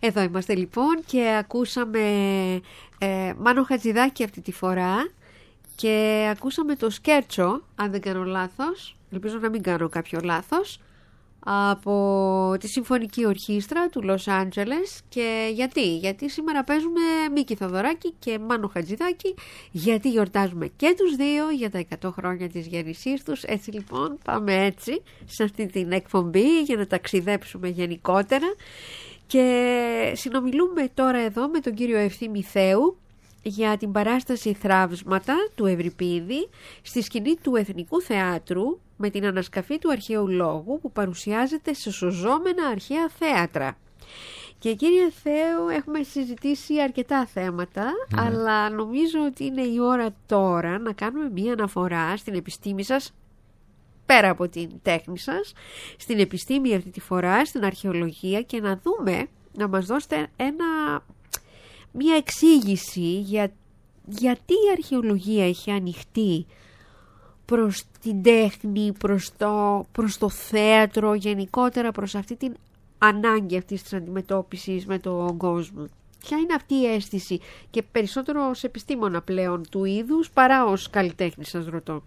Εδώ είμαστε λοιπόν και ακούσαμε Μάνο Χατζηδάκη αυτή τη φορά και ακούσαμε το σκέρτσο, αν δεν κάνω λάθος, ελπίζω να μην κάνω κάποιο λάθος, από τη Συμφωνική Ορχήστρα του Λος Άντζελες. Και γιατί σήμερα παίζουμε Μίκη Θοδωράκη και Μάνο Χατζηδάκη, γιατί γιορτάζουμε και τους δύο για τα 100 χρόνια της γέννησής τους. Έτσι λοιπόν πάμε έτσι σε αυτή την εκπομπή για να ταξιδέψουμε γενικότερα. Και συνομιλούμε τώρα εδώ με τον κύριο Ευθύμη Θείου για την παράσταση Θραύσματα του Ευρυπίδη στη σκηνή του Εθνικού Θεάτρου με την ανασκαφή του αρχαίου λόγου που παρουσιάζεται σε σωζόμενα αρχαία θέατρα. Και κύριε Θείου, έχουμε συζητήσει αρκετά θέματα, αλλά νομίζω ότι είναι η ώρα τώρα να κάνουμε μία αναφορά στην επιστήμη σας, πέρα από την τέχνη σας, στην επιστήμη αυτή τη φορά, στην αρχαιολογία, και να δούμε, να μας δώσετε μία εξήγηση γιατί η αρχαιολογία έχει ανοιχτεί προς την τέχνη, προς το θέατρο, γενικότερα προς αυτή την ανάγκη αυτής της αντιμετώπισης με τον κόσμο. Ποια είναι αυτή η αίσθηση, και περισσότερο ως επιστήμονα πλέον του είδους παρά ως καλλιτέχνη, σας ρωτώ.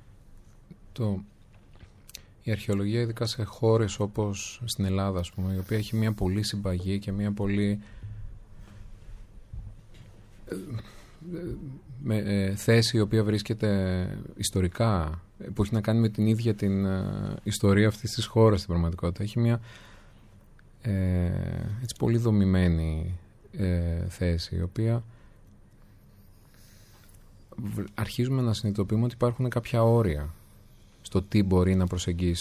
Η αρχαιολογία, ειδικά σε χώρες όπως στην Ελλάδα, ας πούμε, η οποία έχει μια πολύ συμπαγή και μια πολύ θέση η οποία βρίσκεται ιστορικά, που έχει να κάνει με την ίδια την ιστορία αυτής της χώρας στην πραγματικότητα. Έχει μια έτσι πολύ δομημένη θέση, η οποία αρχίζουμε να συνειδητοποιούμε ότι υπάρχουν κάποια όρια στο τι μπορεί να προσεγγίσει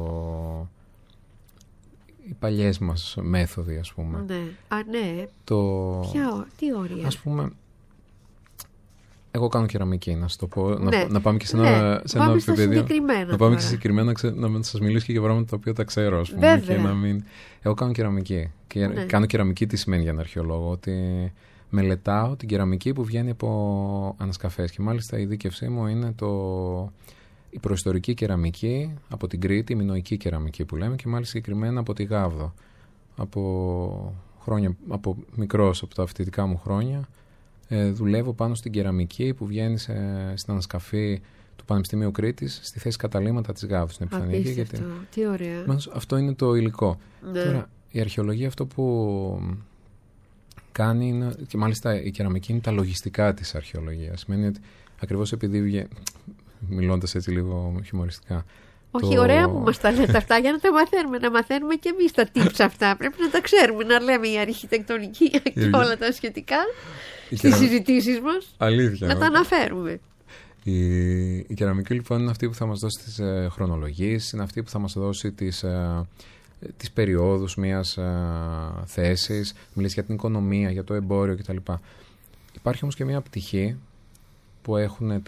οι παλιές μας μέθοδοι, ας πούμε. Ναι. Ναι. Τι όρια? Ας πούμε, εγώ κάνω κεραμική, να σας το πω, ναι. να πάμε και σε ένα επίπεδο. Να πάμε και συγκεκριμένα, να σας μιλήσω και για πράγματα τα οποία τα ξέρω, ας πούμε. Και εγώ κάνω κεραμική. Και κάνω κεραμική, τι σημαίνει για έναν αρχαιολόγο? Ότι μελετάω την κεραμική που βγαίνει από ανασκαφές. Και μάλιστα η δίκευσή μου είναι η προϊστορική κεραμική από την Κρήτη, η μινωική κεραμική που λέμε, και μάλιστα συγκεκριμένα από τη Γάβδο. Από μικρός, από τα φοιτητικά μου χρόνια, δουλεύω πάνω στην κεραμική που βγαίνει στην ανασκαφή του Πανεπιστημίου Κρήτης στη θέση καταλύματα της Γάβδου, στην επιφανειακή. Απίστευτο. Τι ωραία. Αυτό είναι το υλικό. Ναι. Τώρα, η αρχαιολογία αυτό που κάνει είναι, και μάλιστα η κεραμική είναι τα λογιστικά της αρχαιολογίας. Σημαίνει ότι ακριβώς επειδή μιλώντας έτσι λίγο χιουμοριστικά. Όχι, ωραία που μας τα λέτε αυτά για να τα μαθαίνουμε. Να μαθαίνουμε και εμείς τα tips αυτά. Πρέπει να τα ξέρουμε, να λέμε η αρχιτεκτονική και όλα τα σχετικά στις συζητήσεις μας. Αλήθεια. Να τα αναφέρουμε. Η κεραμική λοιπόν είναι αυτή που θα μας δώσει τις χρονολογίες, είναι αυτή που θα μας δώσει τις περιόδους μιας θέσης, μιλήσει για την οικονομία, για το εμπόριο κτλ. Υπάρχει όμως και μια πτυχή που έχουν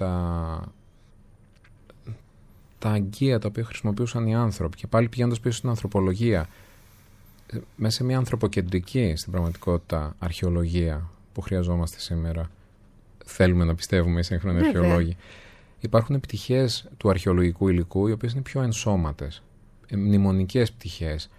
τα αγκία τα οποία χρησιμοποιούσαν οι άνθρωποι, και πάλι πηγαίνοντας πίσω στην ανθρωπολογία, μέσα σε μια ανθρωποκεντρική στην πραγματικότητα αρχαιολογία που χρειαζόμαστε σήμερα, θέλουμε να πιστεύουμε οι σύγχρονοι αρχαιολόγοι. Υπάρχουν πτυχές του αρχαιολογικού υλικού οι οποίες είναι πιο ενσώματες, μνημονικές πτυχές,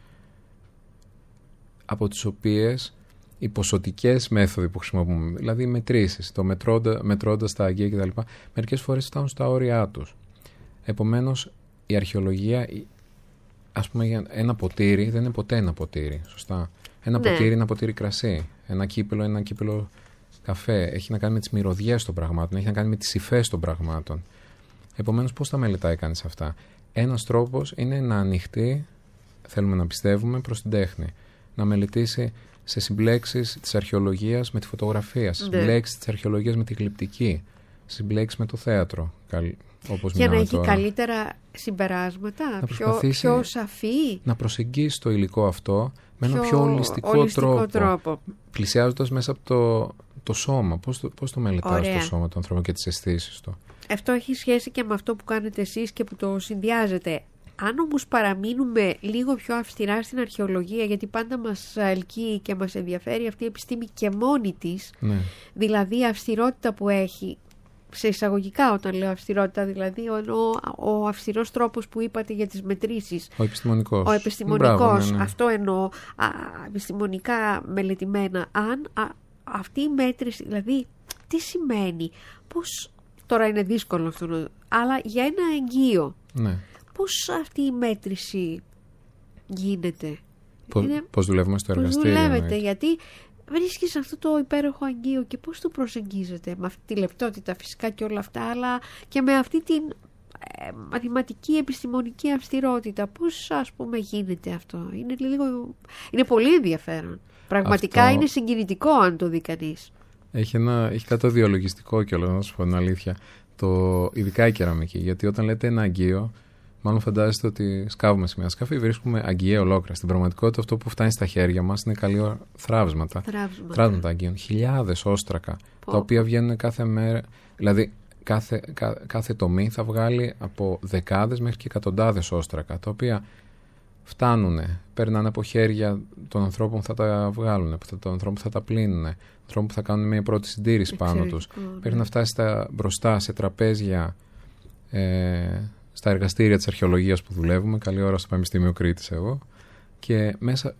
από τις οποίες οι ποσοτικές μέθοδοι που χρησιμοποιούμε, δηλαδή οι μετρήσεις, μετρώντας τα αγκία κτλ., μερικές φορές φτάνουν στα όρια τους. Επομένως, η αρχαιολογία, ας πούμε, ένα ποτήρι δεν είναι ποτέ ένα ποτήρι, σωστά. Ένα ποτήρι είναι ένα ποτήρι κρασί. Ένα κύπελο καφέ. Έχει να κάνει με τις μυρωδιές των πραγμάτων, έχει να κάνει με τις υφές των πραγμάτων. Επομένως, πώς τα μελετάει κανείς αυτά? Ένας τρόπος είναι να ανοιχτεί, θέλουμε να πιστεύουμε, προς την τέχνη. Να μελετήσει σε συμπλέξεις της αρχαιολογίας με τη φωτογραφία, σε συμπλέξεις της αρχαιολογίας με τη γλυπτική, σε συμπλέξεις με το θέατρο. Για να έχει καλύτερα συμπεράσματα, πιο σαφή. Να προσεγγίσει το υλικό αυτό με ένα πιο ολιστικό τρόπο. Πλησιάζοντας μέσα από το σώμα. Πώς το μελετάς το σώμα του ανθρώπου και τις αισθήσεις του. Αυτό έχει σχέση και με αυτό που κάνετε εσείς και που το συνδυάζετε. Αν όμως παραμείνουμε λίγο πιο αυστηρά στην αρχαιολογία, γιατί πάντα μας ελκύει και μας ενδιαφέρει αυτή η επιστήμη και μόνη της, δηλαδή η αυστηρότητα που έχει, σε εισαγωγικά όταν λέω αυστηρότητα, δηλαδή ο αυστηρός τρόπος που είπατε για τις μετρήσεις. Ο επιστημονικός. Ο επιστημονικός, Μπράβο, ναι. αυτό εννοώ, επιστημονικά μελετημένα. Αν αυτή η μέτρηση, δηλαδή τι σημαίνει, πώς, τώρα είναι δύσκολο αυτό, αλλά για ένα εγγύο, Ναι. πώς αυτή η μέτρηση γίνεται. Πώς δουλεύουμε στο εργαστήριο. Πώς δουλεύετε, γιατί βρίσκεις αυτό το υπέροχο αγγείο και πώς το προσεγγίζετε με αυτή τη λεπτότητα φυσικά και όλα αυτά, αλλά και με αυτή την μαθηματική επιστημονική αυστηρότητα. Πώς, ας πούμε, γίνεται αυτό? Είναι πολύ ενδιαφέρον. Πραγματικά αυτό είναι συγκινητικό αν το δει κανείς. Έχει κάτι το διαλογιστικό κιόλας, να σου πω την αλήθεια. Ειδικά η κεραμική. Γιατί όταν λέτε ένα αγγείο, μάλλον φαντάζεστε ότι σκάβουμε σε μια σκαφή, βρίσκουμε αγγεία ολόκληρα. Στην πραγματικότητα αυτό που φτάνει στα χέρια μας είναι καλή θράψματα. Θράψματα αγγείων. Χιλιάδες όστρακα, τα οποία βγαίνουν κάθε μέρα. Δηλαδή κάθε τομή θα βγάλει από δεκάδες μέχρι και εκατοντάδες όστρακα, τα οποία φτάνουν, περνάνε από χέρια των ανθρώπων που θα τα βγάλουν, των ανθρώπων που θα τα πλύνουν, ανθρώπων που θα κάνουν μια πρώτη συντήρηση πάνω τους. Μέχρι να φτάσει μπροστά σε τραπέζια, στα εργαστήρια της αρχαιολογίας που δουλεύουμε. Καλή ώρα στο Πανεπιστήμιο Κρήτης εγώ. Και μέσα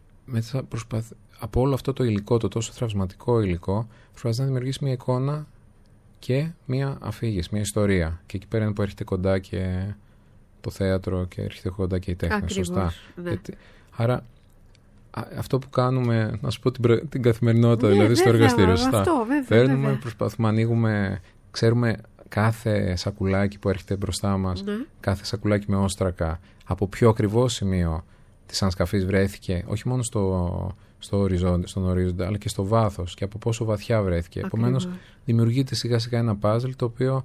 από όλο αυτό το υλικό, το τόσο θραυσματικό υλικό, προσπαθεί να δημιουργήσει μια εικόνα και μια αφήγηση, μια ιστορία. Και εκεί πέρα είναι που έρχεται κοντά και το θέατρο και έρχεται κοντά και η τέχνη. Ακριβώς, σωστά. Ναι. Άρα αυτό που κάνουμε, να σου πω την καθημερινότητα, δηλαδή στο εργαστήριο. Παίρνουμε, προσπαθούμε, ανοίγουμε, ξέρουμε κάθε σακουλάκι που έρχεται μπροστά μας, κάθε σακουλάκι με όστρακα, από ποιο ακριβό σημείο της ανσκαφής βρέθηκε, όχι μόνο στον ορίζοντα, αλλά και στο βάθος και από πόσο βαθιά βρέθηκε. Επομένως, δημιουργείται σιγά σιγά ένα πάζλ το οποίο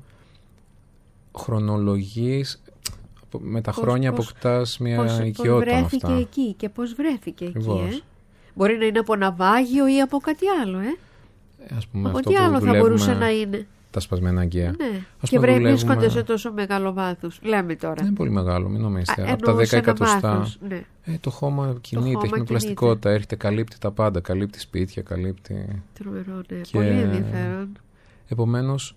χρονολογείς, με τα χρόνια αποκτάς μια οικειότητα με αυτά. Πώς βρέθηκε εκεί και πώς βρέθηκε εκεί. Μπορεί να είναι από ναυάγιο ή από κάτι άλλο. Ας πούμε, από αυτό τι που άλλο θα μπορούσε να είναι? Τα σπασμένα αγγεία. Ναι. Και βρίσκονται σε τόσο μεγάλο βάθος. Λέμε τώρα. Δεν είναι πολύ μεγάλο, μην νομίζετε. Από τα 10 εκατοστά. Ναι. Το χώμα κινείται, έχει μια πλαστικότητα. Έρχεται, καλύπτει τα πάντα. Καλύπτει σπίτια, καλύπτει. Τρομερό, ναι. Πολύ ενδιαφέρον. Επομένως,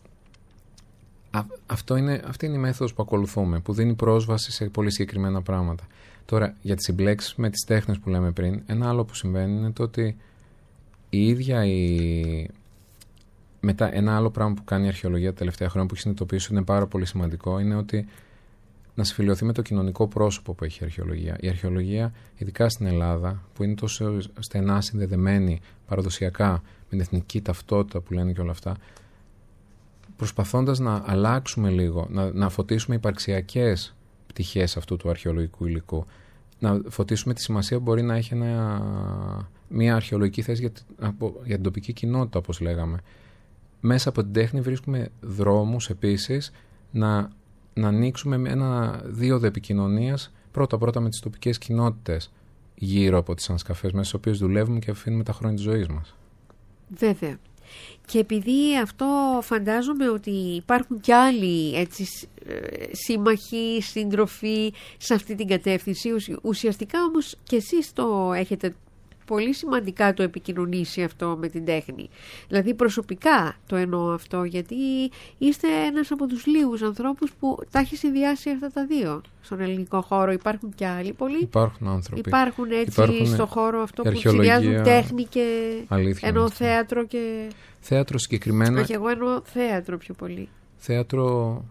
αυτή είναι η μέθοδος που ακολουθούμε, που δίνει πρόσβαση σε πολύ συγκεκριμένα πράγματα. Τώρα, για τις συμπλέξεις με τις τέχνες που λέμε πριν, ένα άλλο που συμβαίνει είναι το ότι η ίδια μετά, ένα άλλο πράγμα που κάνει η αρχαιολογία τα τελευταία χρόνια που έχει συνειδητοποιήσει είναι πάρα πολύ σημαντικό, είναι ότι να συμφιλειωθεί με το κοινωνικό πρόσωπο που έχει η αρχαιολογία. Η αρχαιολογία, ειδικά στην Ελλάδα, που είναι τόσο στενά συνδεδεμένη παραδοσιακά με την εθνική ταυτότητα που λένε και όλα αυτά, προσπαθώντας να αλλάξουμε λίγο, να φωτίσουμε υπαρξιακές πτυχές αυτού του αρχαιολογικού υλικού, να φωτίσουμε τη σημασία που μπορεί να έχει μια αρχαιολογική θέση για την τοπική κοινότητα, όπως λέγαμε. Μέσα από την τέχνη βρίσκουμε δρόμους επίσης να ανοίξουμε ένα δίωδο επικοινωνίας πρώτα με τις τοπικές κοινότητες γύρω από τις ανσκαφές μέσα στις οποίες δουλεύουμε και αφήνουμε τα χρόνια της ζωής μας. Βέβαια. Και επειδή αυτό φαντάζομαι ότι υπάρχουν κι άλλοι έτσι, σύμμαχοι, σύντροφοι σε αυτή την κατεύθυνση, ουσιαστικά όμως και εσείς το έχετε πολύ σημαντικά το επικοινωνήσει αυτό με την τέχνη. Δηλαδή προσωπικά το εννοώ αυτό, γιατί είστε ένας από τους λίγους ανθρώπους που τα έχει συνδυάσει αυτά τα δύο στον ελληνικό χώρο. Υπάρχουν κι άλλοι πολλοί. Υπάρχουν άνθρωποι. Υπάρχουν στο χώρο αυτό που συνδυάζουν τέχνη και εννοώ θέατρο και... Θέατρο συγκεκριμένα... Όχι, εγώ εννοώ θέατρο πιο πολύ. Θέατρο...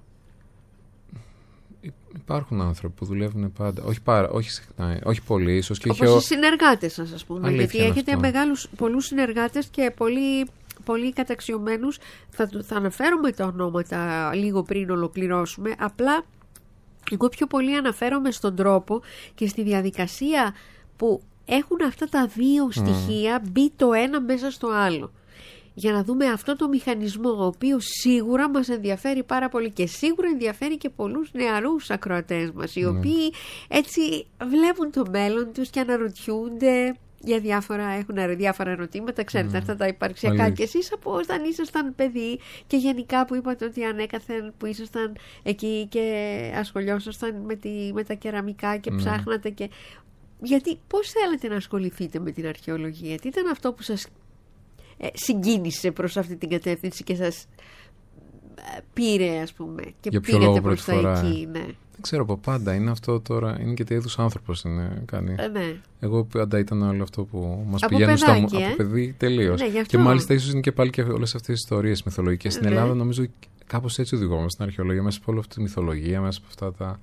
Υπάρχουν άνθρωποι που δουλεύουν πάντα. Όχι συχνά, όχι πολύ ίσως. Όπως οι συνεργάτες σας, ας πούμε. Γιατί έχετε πολλούς συνεργάτες και πολύ καταξιωμένους. Θα αναφέρουμε τα ονόματα λίγο πριν ολοκληρώσουμε. Απλά εγώ πιο πολύ αναφέρομαι στον τρόπο και στη διαδικασία που έχουν αυτά τα δύο στοιχεία μπει το ένα μέσα στο άλλο. Για να δούμε αυτό το μηχανισμό, ο οποίος σίγουρα μας ενδιαφέρει πάρα πολύ και σίγουρα ενδιαφέρει και πολλούς νεαρούς ακροατές μας, οι οποίοι έτσι βλέπουν το μέλλον τους και αναρωτιούνται για έχουν διάφορα ερωτήματα, ξέρετε αυτά τα υπαρξιακά. Και εσείς από όταν ήσασταν παιδί και γενικά που είπατε ότι ανέκαθεν που ήσασταν εκεί και ασχολιόσασταν με τα κεραμικά και ψάχνατε και... Γιατί πώς θέλετε να ασχοληθείτε με την αρχαιολογία, τι ήταν αυτό που σας συγκίνησε προς αυτή την κατεύθυνση και σας πήρε, ας πούμε, και για ποιο πήγατε λόγο προς τα πρώτη φορά, εκεί, ναι. Δεν ξέρω από πάντα. Είναι αυτό τώρα. Είναι και τι είδους άνθρωπος είναι κάνει. Ναι. Εγώ πάντα ήταν όλο αυτό που μας Από πηγαίνει παιδάκι, από παιδί τελείως. Ναι, και μάλιστα ίσως είναι και πάλι και όλες αυτές τις ιστορίες μυθολογικές. Στην Ελλάδα νομίζω κάπως έτσι οδηγόμαστε στην αρχαιολογία, μέσα από όλη αυτή τη μυθολογία, μέσα από αυτά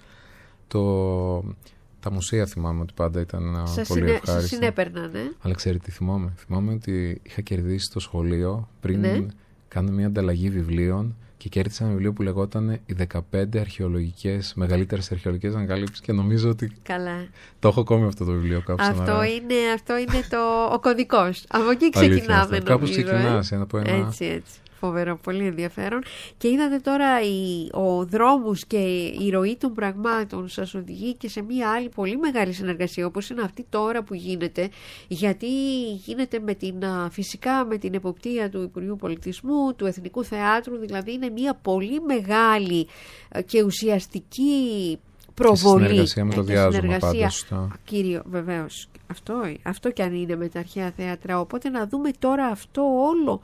τα μουσεία. Θυμάμαι ότι πάντα ήταν πολύ ευχάριστο. Σας συνέπαιρνανε. Αλλά ξέρετε τι θυμάμαι. Θυμάμαι ότι είχα κερδίσει στο σχολείο πριν κάνω μια ανταλλαγή βιβλίων και κέρδισα ένα βιβλίο που λεγόταν «Οι 15 μεγαλύτερες αρχαιολογικές ανακαλύψεις» και νομίζω ότι το έχω ακόμη αυτό το βιβλίο κάπου. Αυτό είναι ο κωδικός. Από εκεί ξεκινάμε. Κάπως ξεκινάς. Έτσι. Φοβερό, πολύ ενδιαφέρον. Και είδατε τώρα ο δρόμος και η ροή των πραγμάτων σας οδηγεί και σε μια άλλη πολύ μεγάλη συνεργασία, όπως είναι αυτή τώρα που γίνεται, γιατί γίνεται φυσικά με την εποπτεία του Υπουργείου Πολιτισμού, του Εθνικού Θεάτρου, δηλαδή είναι μια πολύ μεγάλη και ουσιαστική προβολή. Συνεργασία με το διάζωμα πάντως. Κύριο, βεβαίως. Αυτό κι αν είναι με τα αρχαία θέατρα. Οπότε να δούμε τώρα αυτό όλο,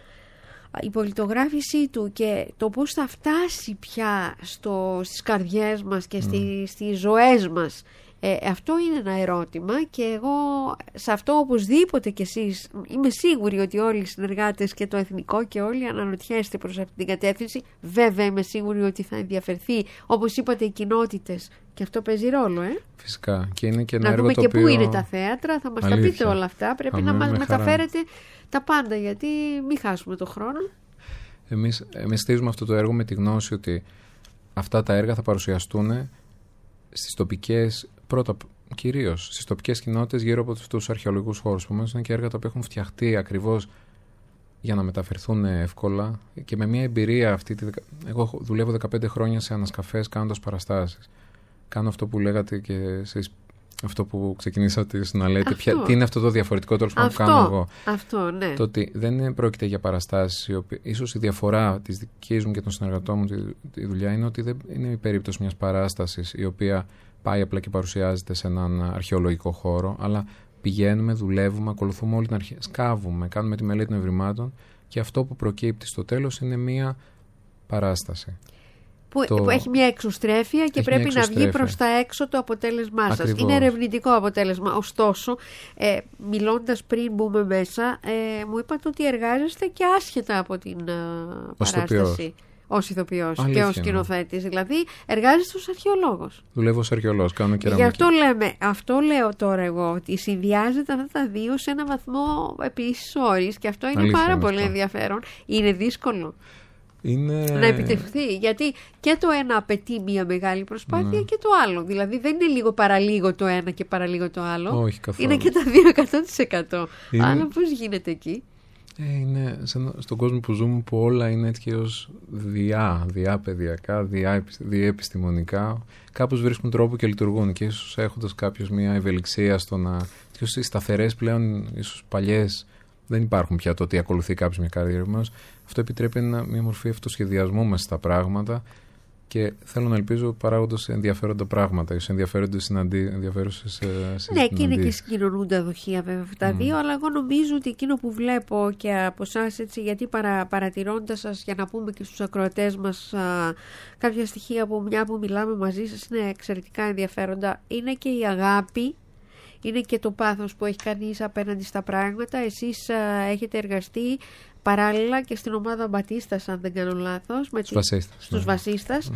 η πολιτογράφησή του και το πώς θα φτάσει πια στις καρδιές μας και στις ζωές μας. Αυτό είναι ένα ερώτημα και εγώ σε αυτό οπωσδήποτε κι εσείς είμαι σίγουρη ότι όλοι οι συνεργάτες και το Εθνικό και όλοι αναρωτιέστε προς αυτή την κατεύθυνση. Βέβαια είμαι σίγουρη ότι θα ενδιαφερθεί, όπως είπατε, οι κοινότητες και αυτό παίζει ρόλο. Φυσικά. Και είναι και ένα να έργο δούμε το και οποίο... πού είναι τα θέατρα, θα μας τα πείτε όλα αυτά. Πρέπει να μας μεταφέρετε τα πάντα, γιατί μην χάσουμε το χρόνο. Εμείς στηρίζουμε αυτό το έργο με τη γνώση ότι αυτά τα έργα θα παρουσιαστούν στις τοπικές, κυρίως στις τοπικές κοινότητες γύρω από τους αρχαιολογικούς χώρους. Επομένως είναι και έργα τα οποία έχουν φτιαχτεί ακριβώς για να μεταφερθούν εύκολα και με μια εμπειρία αυτή. Εγώ δουλεύω 15 χρόνια σε ανασκαφές κάνοντας παραστάσεις. Κάνω αυτό που λέγατε και εσείς, αυτό που ξεκινήσατε να λέτε. Τι είναι αυτό το διαφορετικό τέλος πάντων που κάνω εγώ. Αυτό, ναι. Το ότι δεν πρόκειται για παραστάσεις. Ίσως η διαφορά της δικής μου και των συνεργατών μου τη δουλειά είναι ότι δεν είναι η περίπτωση μιας παράστασης η οποία πάει απλά και παρουσιάζεται σε έναν αρχαιολογικό χώρο, αλλά πηγαίνουμε, δουλεύουμε, ακολουθούμε όλη την αρχή, σκάβουμε, κάνουμε τη μελέτη των ευρημάτων και αυτό που προκύπτει στο τέλος είναι μια παράσταση. Που έχει μια εξωστρέφεια και πρέπει να βγει προς τα έξω το αποτέλεσμά σας. Είναι ερευνητικό αποτέλεσμα. Ωστόσο, μιλώντας πριν μπούμε μέσα, μου είπατε ότι εργάζεστε και άσχετα από την παράσταση. Ως ηθοποιός και ως σκηνοθέτης. Δηλαδή, εργάζεστε ως αρχαιολόγος. Δουλεύω ως αρχαιολόγος, κάνω κεραμική. Γι' αυτό λέω τώρα εγώ, ότι συνδυάζεται αυτά τα δύο σε ένα βαθμό επίσης όρης και αυτό είναι πάρα πολύ ενδιαφέρον. Είναι δύσκολο να επιτευχθεί, γιατί και το ένα απαιτεί μια μεγάλη προσπάθεια και το άλλο. Δηλαδή δεν είναι λίγο παραλίγο το ένα και παραλίγο το άλλο. Όχι καθόλου. Είναι και τα δύο 100%. Αλλά πώς γίνεται εκεί? Είναι στον κόσμο που ζούμε που όλα είναι έτσι ως διαπαιδιακά, διεπιστημονικά. Κάπως βρίσκουν τρόπο και λειτουργούν και ίσως έχοντας κάποιος μια ευελιξία στο να... Οι σταθερές πλέον, ίσως παλιές, δεν υπάρχουν πια το ότι ακολουθεί κάποιος μια καριέρα. Αυτό επιτρέπει μια μορφή αυτοσχεδιασμού μέσα στα πράγματα και θέλω να ελπίζω παράγοντας ενδιαφέροντα πράγματα, ενδιαφέρουσες συναντήσεις. Ναι, και είναι και συγκοινωνούντα δοχεία βέβαια αυτά τα δύο, αλλά εγώ νομίζω ότι εκείνο που βλέπω και από εσάς, έτσι, γιατί παρατηρώντας σας, για να πούμε και στους ακροατές μας κάποια στοιχεία που μια που μιλάμε μαζί σας είναι εξαιρετικά ενδιαφέροντα, είναι και η αγάπη, είναι και το πάθος που έχει κανείς απέναντι στα πράγματα. Εσείς έχετε εργαστεί παράλληλα και στην ομάδα Μπατίστας, αν δεν κάνω λάθος, στους βασίστας,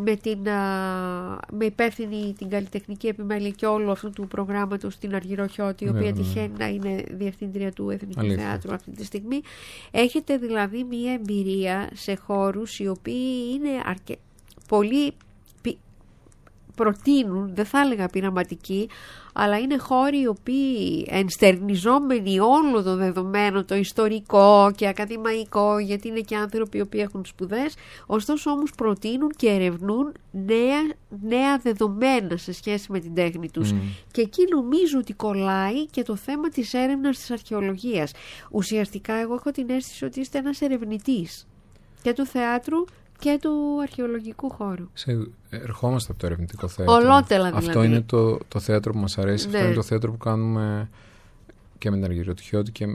με υπεύθυνη την καλλιτεχνική επιμέλεια και όλου αυτού του προγράμματος στην Αργυρό Χιώτη, η οποία τυχαίνει να είναι διευθύντρια του Εθνικού Θεάτρου αυτή τη στιγμή. Έχετε δηλαδή μια εμπειρία σε χώρους οι οποίοι είναι πολύ προτείνουν, δεν θα έλεγα πειραματικοί, αλλά είναι χώροι οι οποίοι ενστερνιζόμενοι όλο το δεδομένο, το ιστορικό και ακαδημαϊκό, γιατί είναι και άνθρωποι οι οποίοι έχουν σπουδές, ωστόσο όμως προτείνουν και ερευνούν νέα δεδομένα σε σχέση με την τέχνη τους. Και εκεί νομίζω ότι κολλάει και το θέμα της έρευνας της αρχαιολογίας. Ουσιαστικά εγώ έχω την αίσθηση ότι είστε ένας ερευνητής και του θεάτρου και του αρχαιολογικού χώρου. Ερχόμαστε από το ερευνητικό θέατρο. Ολότελα δηλαδή. Αυτό είναι το θέατρο που μας αρέσει. Ναι. Αυτό είναι το θέατρο που κάνουμε και με την Αργυρωτυχιώτη και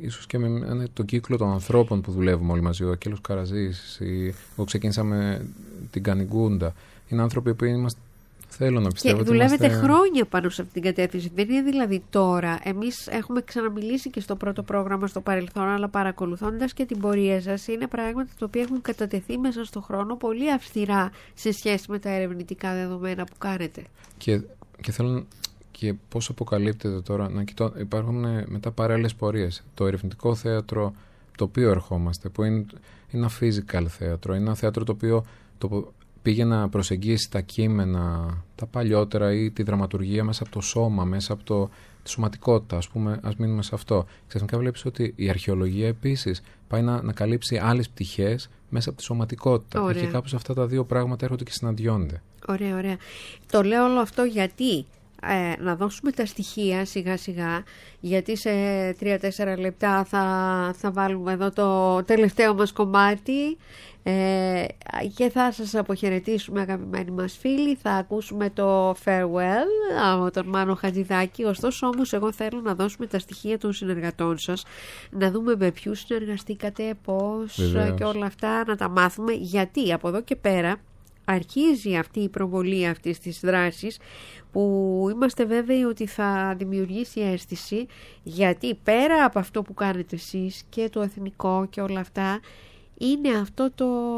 ίσως και με τον κύκλο των ανθρώπων που δουλεύουμε όλοι μαζί. Ο Ακέλος Καραζής, εγώ ξεκίνησα με την Κανιγκούντα. Είναι άνθρωποι που θέλω να πιστεύω και ότι δουλεύετε χρόνια πάνω σε αυτή την κατεύθυνση. Δεν είναι δηλαδή τώρα. Εμείς έχουμε ξαναμιλήσει και στο πρώτο πρόγραμμα στο παρελθόν, αλλά παρακολουθώντας και την πορεία σας, είναι πράγματα τα οποία έχουν κατατεθεί μέσα στον χρόνο πολύ αυστηρά σε σχέση με τα ερευνητικά δεδομένα που κάνετε. Και θέλω και πώς αποκαλύπτεται τώρα να κοιτώ. Υπάρχουν μετά παράλληλες πορείες. Το ερευνητικό θέατρο, το οποίο ερχόμαστε, που είναι ένα physical θέατρο, είναι ένα θέατρο το οποίο πήγε να προσεγγίσει τα κείμενα, τα παλιότερα ή τη δραματουργία μέσα από το σώμα, μέσα από τη σωματικότητα, ας μείνουμε σε αυτό. Ξαφνικά βλέπεις ότι η αρχαιολογία επίσης πάει να καλύψει άλλες πτυχές μέσα από τη σωματικότητα. Ωραία. Και κάπως αυτά τα δύο πράγματα έρχονται και συναντιόνται. Ωραία, ωραία. Το λέω όλο αυτό γιατί να δώσουμε τα στοιχεία σιγά σιγά, γιατί σε 3-4 λεπτά θα βάλουμε εδώ το τελευταίο μας κομμάτι και θα σας αποχαιρετήσουμε, αγαπημένοι μας φίλοι. Θα ακούσουμε το Farewell από τον Μάνο Χατζηδάκη. Ωστόσο όμως εγώ θέλω να δώσουμε τα στοιχεία των συνεργατών σας, να δούμε με ποιους συνεργαστήκατε, πώς. Βεβαίως. Και όλα αυτά να τα μάθουμε, γιατί από εδώ και πέρα αρχίζει αυτή η προβολή αυτής της δράσης που είμαστε βέβαιοι ότι θα δημιουργήσει αίσθηση, γιατί πέρα από αυτό που κάνετε εσείς και το εθνικό και όλα αυτά, είναι αυτό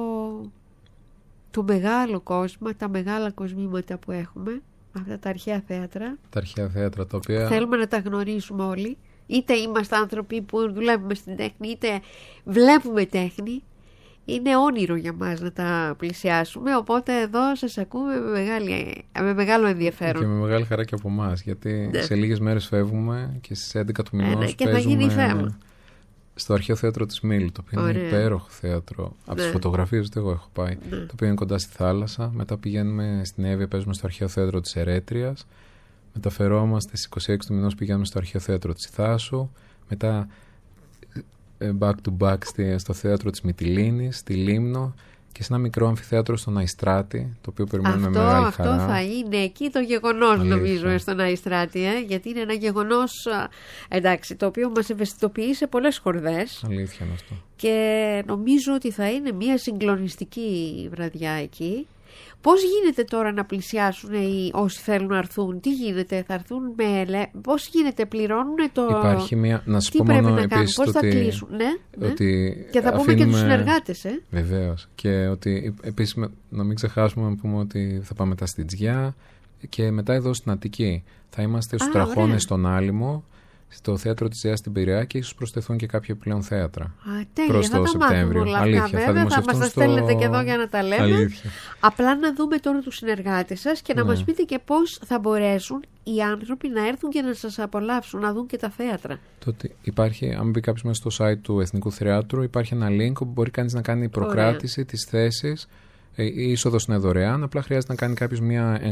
το μεγάλο κόσμο, τα μεγάλα κοσμήματα που έχουμε, αυτά τα αρχαία θέατρα. Τα αρχαία θέατρα τα οποία θέλουμε να τα γνωρίσουμε όλοι, είτε είμαστε άνθρωποι που δουλεύουμε στην τέχνη, είτε βλέπουμε τέχνη. Είναι όνειρο για μας να τα πλησιάσουμε, οπότε εδώ σας ακούμε με μεγάλο ενδιαφέρον. Και με μεγάλη χαρά και από εμάς, γιατί σε λίγες μέρες φεύγουμε και στις 11 του μηνός και θα γίνει θέμα. Στο αρχαίο θέατρο της Μήλ, το οποίο είναι υπέροχο θέατρο. Από τις φωτογραφίες που εγώ έχω πάει, το οποίο είναι κοντά στη θάλασσα. Μετά πηγαίνουμε στην Εύβοια, παίζουμε στο αρχαίο θέατρο της Ερέτριας. Μεταφερόμαστε στις 26 του μηνός, πηγαίνουμε στο αρχαίο θέατρο της Ιθάσου. Μετά back to back στο θέατρο της Μυτιλήνης, στη Λίμνο και σε ένα μικρό αμφιθέατρο στον Αϊστράτη, το οποίο περιμένουμε με μεγάλη χαρά. Αυτό θα είναι εκεί το γεγονός, νομίζω, στον Αϊστράτη, γιατί είναι ένα γεγονός, εντάξει, το οποίο μας ευαισθητοποιεί σε πολλές χορδές. Αλήθεια είναι αυτό. Και νομίζω ότι θα είναι μια συγκλονιστική βραδιά εκεί. Πώς γίνεται τώρα να πλησιάσουν όσοι θέλουν να έρθουν, τι γίνεται, θα έρθουν πώς γίνεται, πληρώνουν το... Υπάρχει να σας τι πω πρέπει μόνο να κάνουν, πώς θα κλείσουν, ότι και θα πούμε και τους συνεργάτες, Βεβαίως, και ότι επίσης να μην ξεχάσουμε να πούμε ότι θα πάμε τα Στιτζιά και μετά εδώ στην Αττική θα είμαστε στους Τραχώνες στον Άλυμο, στο θέατρο της ΖΕΑ στην Πειραιά και ίσως προσθεθούν και κάποια επιπλέον θέατρα. Προς το Σεπτέμβριο. Αλήθεια, θα μας τα στέλνετε και εδώ για να τα λέμε. Αλήθεια. Απλά να δούμε τώρα τους συνεργάτες σας και να μας πείτε και πώς θα μπορέσουν οι άνθρωποι να έρθουν και να σας απολαύσουν, να δουν και τα θέατρα. Τότε υπάρχει, αν μπει κάποιος μέσα στο site του Εθνικού Θεάτρου, υπάρχει ένα link όπου μπορεί κανείς να κάνει προκράτηση της θέσης. Η είσοδος είναι δωρεάν, απλά χρειάζεται να κάνει κάποιος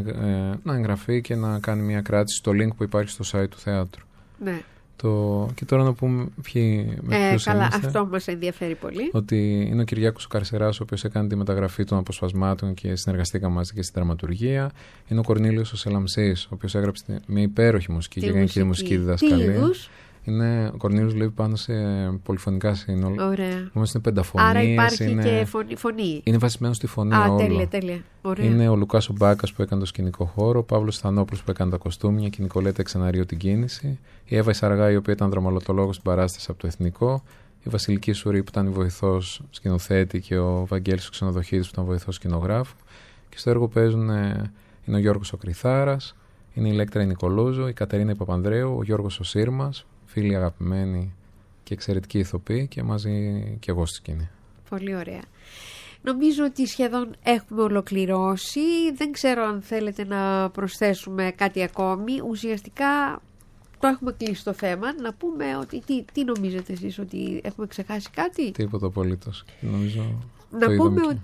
να εγγραφεί και να κάνει μια κράτηση στο link που υπάρχει στο site του θέατρου. Ναι. Και τώρα να πούμε ποιος καλά, είμαστε. αυτό μας ενδιαφέρει πολύ. Ότι είναι ο Κυριάκος ο Καρσεράς, ο οποίος έκανε τη μεταγραφή των αποσπασμάτων και συνεργαστήκαμε μαζί και στη δραματουργία. Είναι ο Κορνήλιος ο Σελαμσής, ο οποίος έγραψε μια υπέροχη μουσική και έκανε και τη μουσική διδασκαλία. Είναι ο Κορνήλιος, λέει, πάνω σε πολυφωνικά σύνολα. Ωραία. Όμως είναι πενταφωνίες. Άρα υπάρχει και φωνή. Είναι βασισμένο στη φωνή όλο. Τέλεια. Ωραία. Είναι ο Λουκάς ο Μπάκας που έκανε το σκηνικό χώρο, ο Παύλος Θανόπουλος που έκανε τα κοστούμια και η Νικολέτα Εξαναρίου την κίνηση. Η Εύα Ισαργά, η οποία ήταν δραματολόγος στην παράσταση από το Εθνικό. Η Βασιλική Σουρή που ήταν βοηθός σκηνοθέτη και ο Βαγγέλης ο Ξενοδοχίδης που ήταν βοηθός σκηνογράφου. Και στο έργο παίζουν είναι ο Γιώργος ο Κρυθάρας, είναι η Λέκτρα η Νικολούζου, η Κατερίνα η Παπανδρέου, ο Γιώργος ο Σύρμας. Φίλοι αγαπημένοι και εξαιρετικοί ηθοποιοί και μαζί και εγώ στη σκηνή. Πολύ ωραία. Νομίζω ότι σχεδόν έχουμε ολοκληρώσει. Δεν ξέρω αν θέλετε να προσθέσουμε κάτι ακόμη. Ουσιαστικά το έχουμε κλείσει το θέμα. Να πούμε ότι τι νομίζετε εσείς, ότι έχουμε ξεχάσει κάτι? Τίποτα απολύτως. Νομίζω... Να πούμε ότι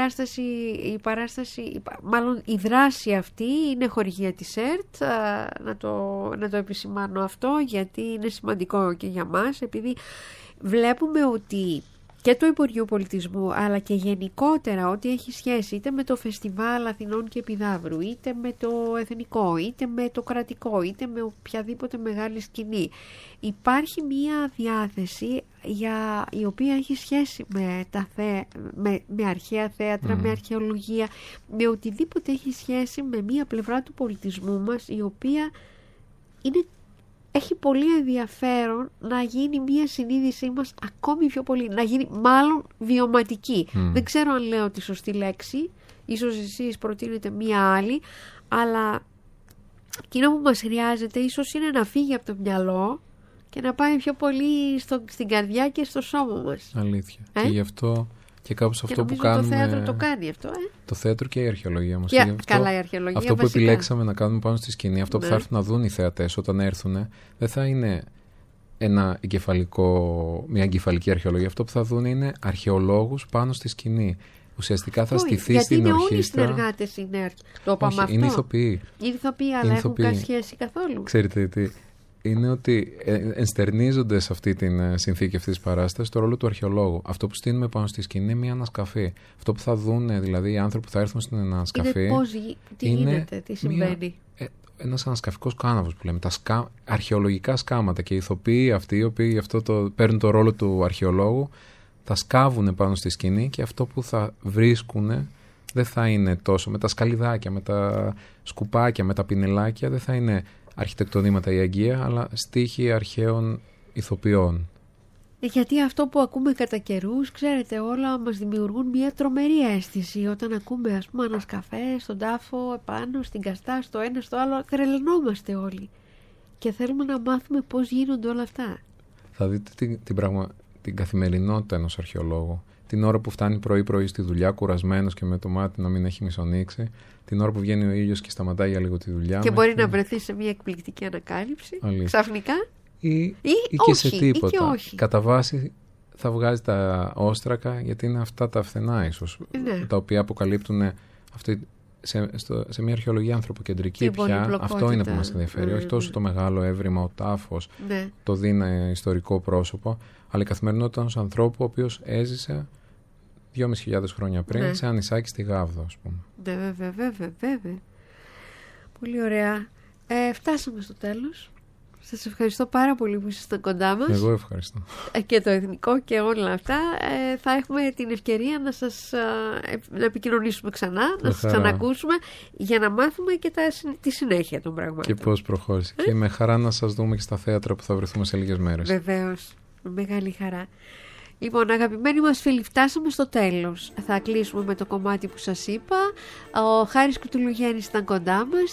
μάλλον η δράση αυτή είναι χορηγία της ΕΡΤ, να το επισημάνω αυτό, γιατί είναι σημαντικό και για μας, επειδή βλέπουμε ότι και του Υπουργείου Πολιτισμού, αλλά και γενικότερα ό,τι έχει σχέση είτε με το Φεστιβάλ Αθηνών και Επιδαύρου, είτε με το εθνικό, είτε με το κρατικό, είτε με οποιαδήποτε μεγάλη σκηνή. Υπάρχει μία διάθεση η οποία έχει σχέση με αρχαία θέατρα, με αρχαιολογία, με οτιδήποτε έχει σχέση με μία πλευρά του πολιτισμού μας, η οποία έχει πολύ ενδιαφέρον να γίνει μια συνείδησή μας ακόμη πιο πολύ, να γίνει μάλλον βιωματική. Δεν ξέρω αν λέω τη σωστή λέξη, ίσως εσείς προτείνετε μια άλλη, αλλά εκείνο που μας χρειάζεται ίσως είναι να φύγει από το μυαλό και να πάει πιο πολύ στην καρδιά και στο σώμα μας. Αλήθεια. Και γι' αυτό και κάπως αυτό που κάνουμε. Το θέατρο το κάνει αυτό. Το θέατρο και η αρχαιολογία μας. Καλά, η αρχαιολογία. Αυτό που επιλέξαμε να κάνουμε πάνω στη σκηνή, αυτό που θα έρθουν να δουν οι θεατές όταν έρθουν, δεν θα είναι μια εγκεφαλική αρχαιολογία. Αυτό που θα δουν είναι αρχαιολόγους πάνω στη σκηνή. Ουσιαστικά θα στηθεί στην ορχήστρα. Όλοι οι συνεργάτες είναι. Το είπαμε αυτό. Είναι ηθοποιοί. Είναι ηθοποιοί, αλλά έχουν κάποια σχέση καθόλου. Ξέρετε τι. Είναι ότι ενστερνίζονται σε αυτή τη συνθήκη αυτή τη παράσταση το ρόλο του αρχαιολόγου. Αυτό που στείλουμε πάνω στη σκηνή είναι μια ανασκαφή. Αυτό που θα δουν δηλαδή οι άνθρωποι που θα έρθουν στην ανασκαφή. Τι γίνεται, τι συμβαίνει. Ένας ανασκαφικός κάναβος που λέμε. Τα αρχαιολογικά σκάματα και οι ηθοποιοί αυτοί, οι οποίοι παίρνουν το ρόλο του αρχαιολόγου, θα σκάβουν πάνω στη σκηνή και αυτό που θα βρίσκουν δεν θα είναι τόσο με τα σκαλιδάκια, με τα σκουπάκια, με τα πινελάκια, δεν θα είναι αρχιτεκτονήματα ή αγγεία, αλλά στίχοι αρχαίων ηθοποιών. Γιατί αυτό που ακούμε κατά καιρούς, ξέρετε, όλα μας δημιουργούν μια τρομερή αίσθηση. Όταν ακούμε, ας πούμε, ανασκαφέ στον τάφο, επάνω, στην καστά, στο ένα, στο άλλο, τρελαινόμαστε όλοι. Και θέλουμε να μάθουμε πώς γίνονται όλα αυτά. Θα δείτε την καθημερινότητα ενός αρχαιολόγου. Την ώρα που φτάνει πρωί-πρωί στη δουλειά, κουρασμένος και με το μάτι να μην έχει μισονύξει. Την ώρα που βγαίνει ο ήλιος και σταματάει για λίγο τη δουλειά. Και μπορεί να βρεθεί σε μια εκπληκτική ανακάλυψη. Ξαφνικά. Ή και σε τίποτα. Κατά βάση θα βγάζει τα όστρακα, γιατί είναι αυτά τα φθηνά ίσως. Ναι. Τα οποία αποκαλύπτουν σε μια αρχαιολογία ανθρωποκεντρική πια. Αυτό είναι που μας ενδιαφέρει. Όχι τόσο το μεγάλο έβριμα, ο τάφος, το δίνα ιστορικό πρόσωπο, αλλά η καθημερινότητα ενός ανθρώπου ο οποίος έζησε 2.500 χρόνια πριν σε ένα νησάκι στη Γάβδο, ας πούμε. Βέβαια. Πολύ ωραία. Φτάσαμε στο τέλος. Σας ευχαριστώ πάρα πολύ που ήσασταν κοντά μας. Εγώ ευχαριστώ. Και το εθνικό και όλα αυτά. Θα έχουμε την ευκαιρία να επικοινωνήσουμε ξανά, να σας ξανακούσουμε για να μάθουμε και τη συνέχεια των πραγμάτων. Και πώς προχώρησε. Και με χαρά να σας δούμε και στα θέατρα που θα βρεθούμε σε λίγες μέρες. Βεβαίως. Με μεγάλη χαρά. Λοιπόν, αγαπημένοι μας φίλοι, φτάσαμε στο τέλος. Θα κλείσουμε με το κομμάτι που σας είπα. Ο Χάρης Κουτουλογέννης ήταν κοντά μας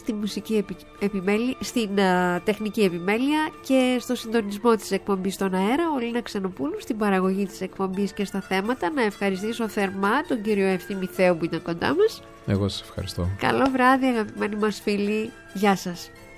στην τεχνική επιμέλεια και στο συντονισμό της εκπομπής στον αέρα, ο Λίνα Ξενοπούλου στην παραγωγή της εκπομπής και στα θέματα. Να ευχαριστήσω θερμά τον κύριο Ευθύμη Θεό που ήταν κοντά μας. Εγώ σας ευχαριστώ. Καλό βράδυ, αγαπημένοι μας φίλοι. Γεια σας.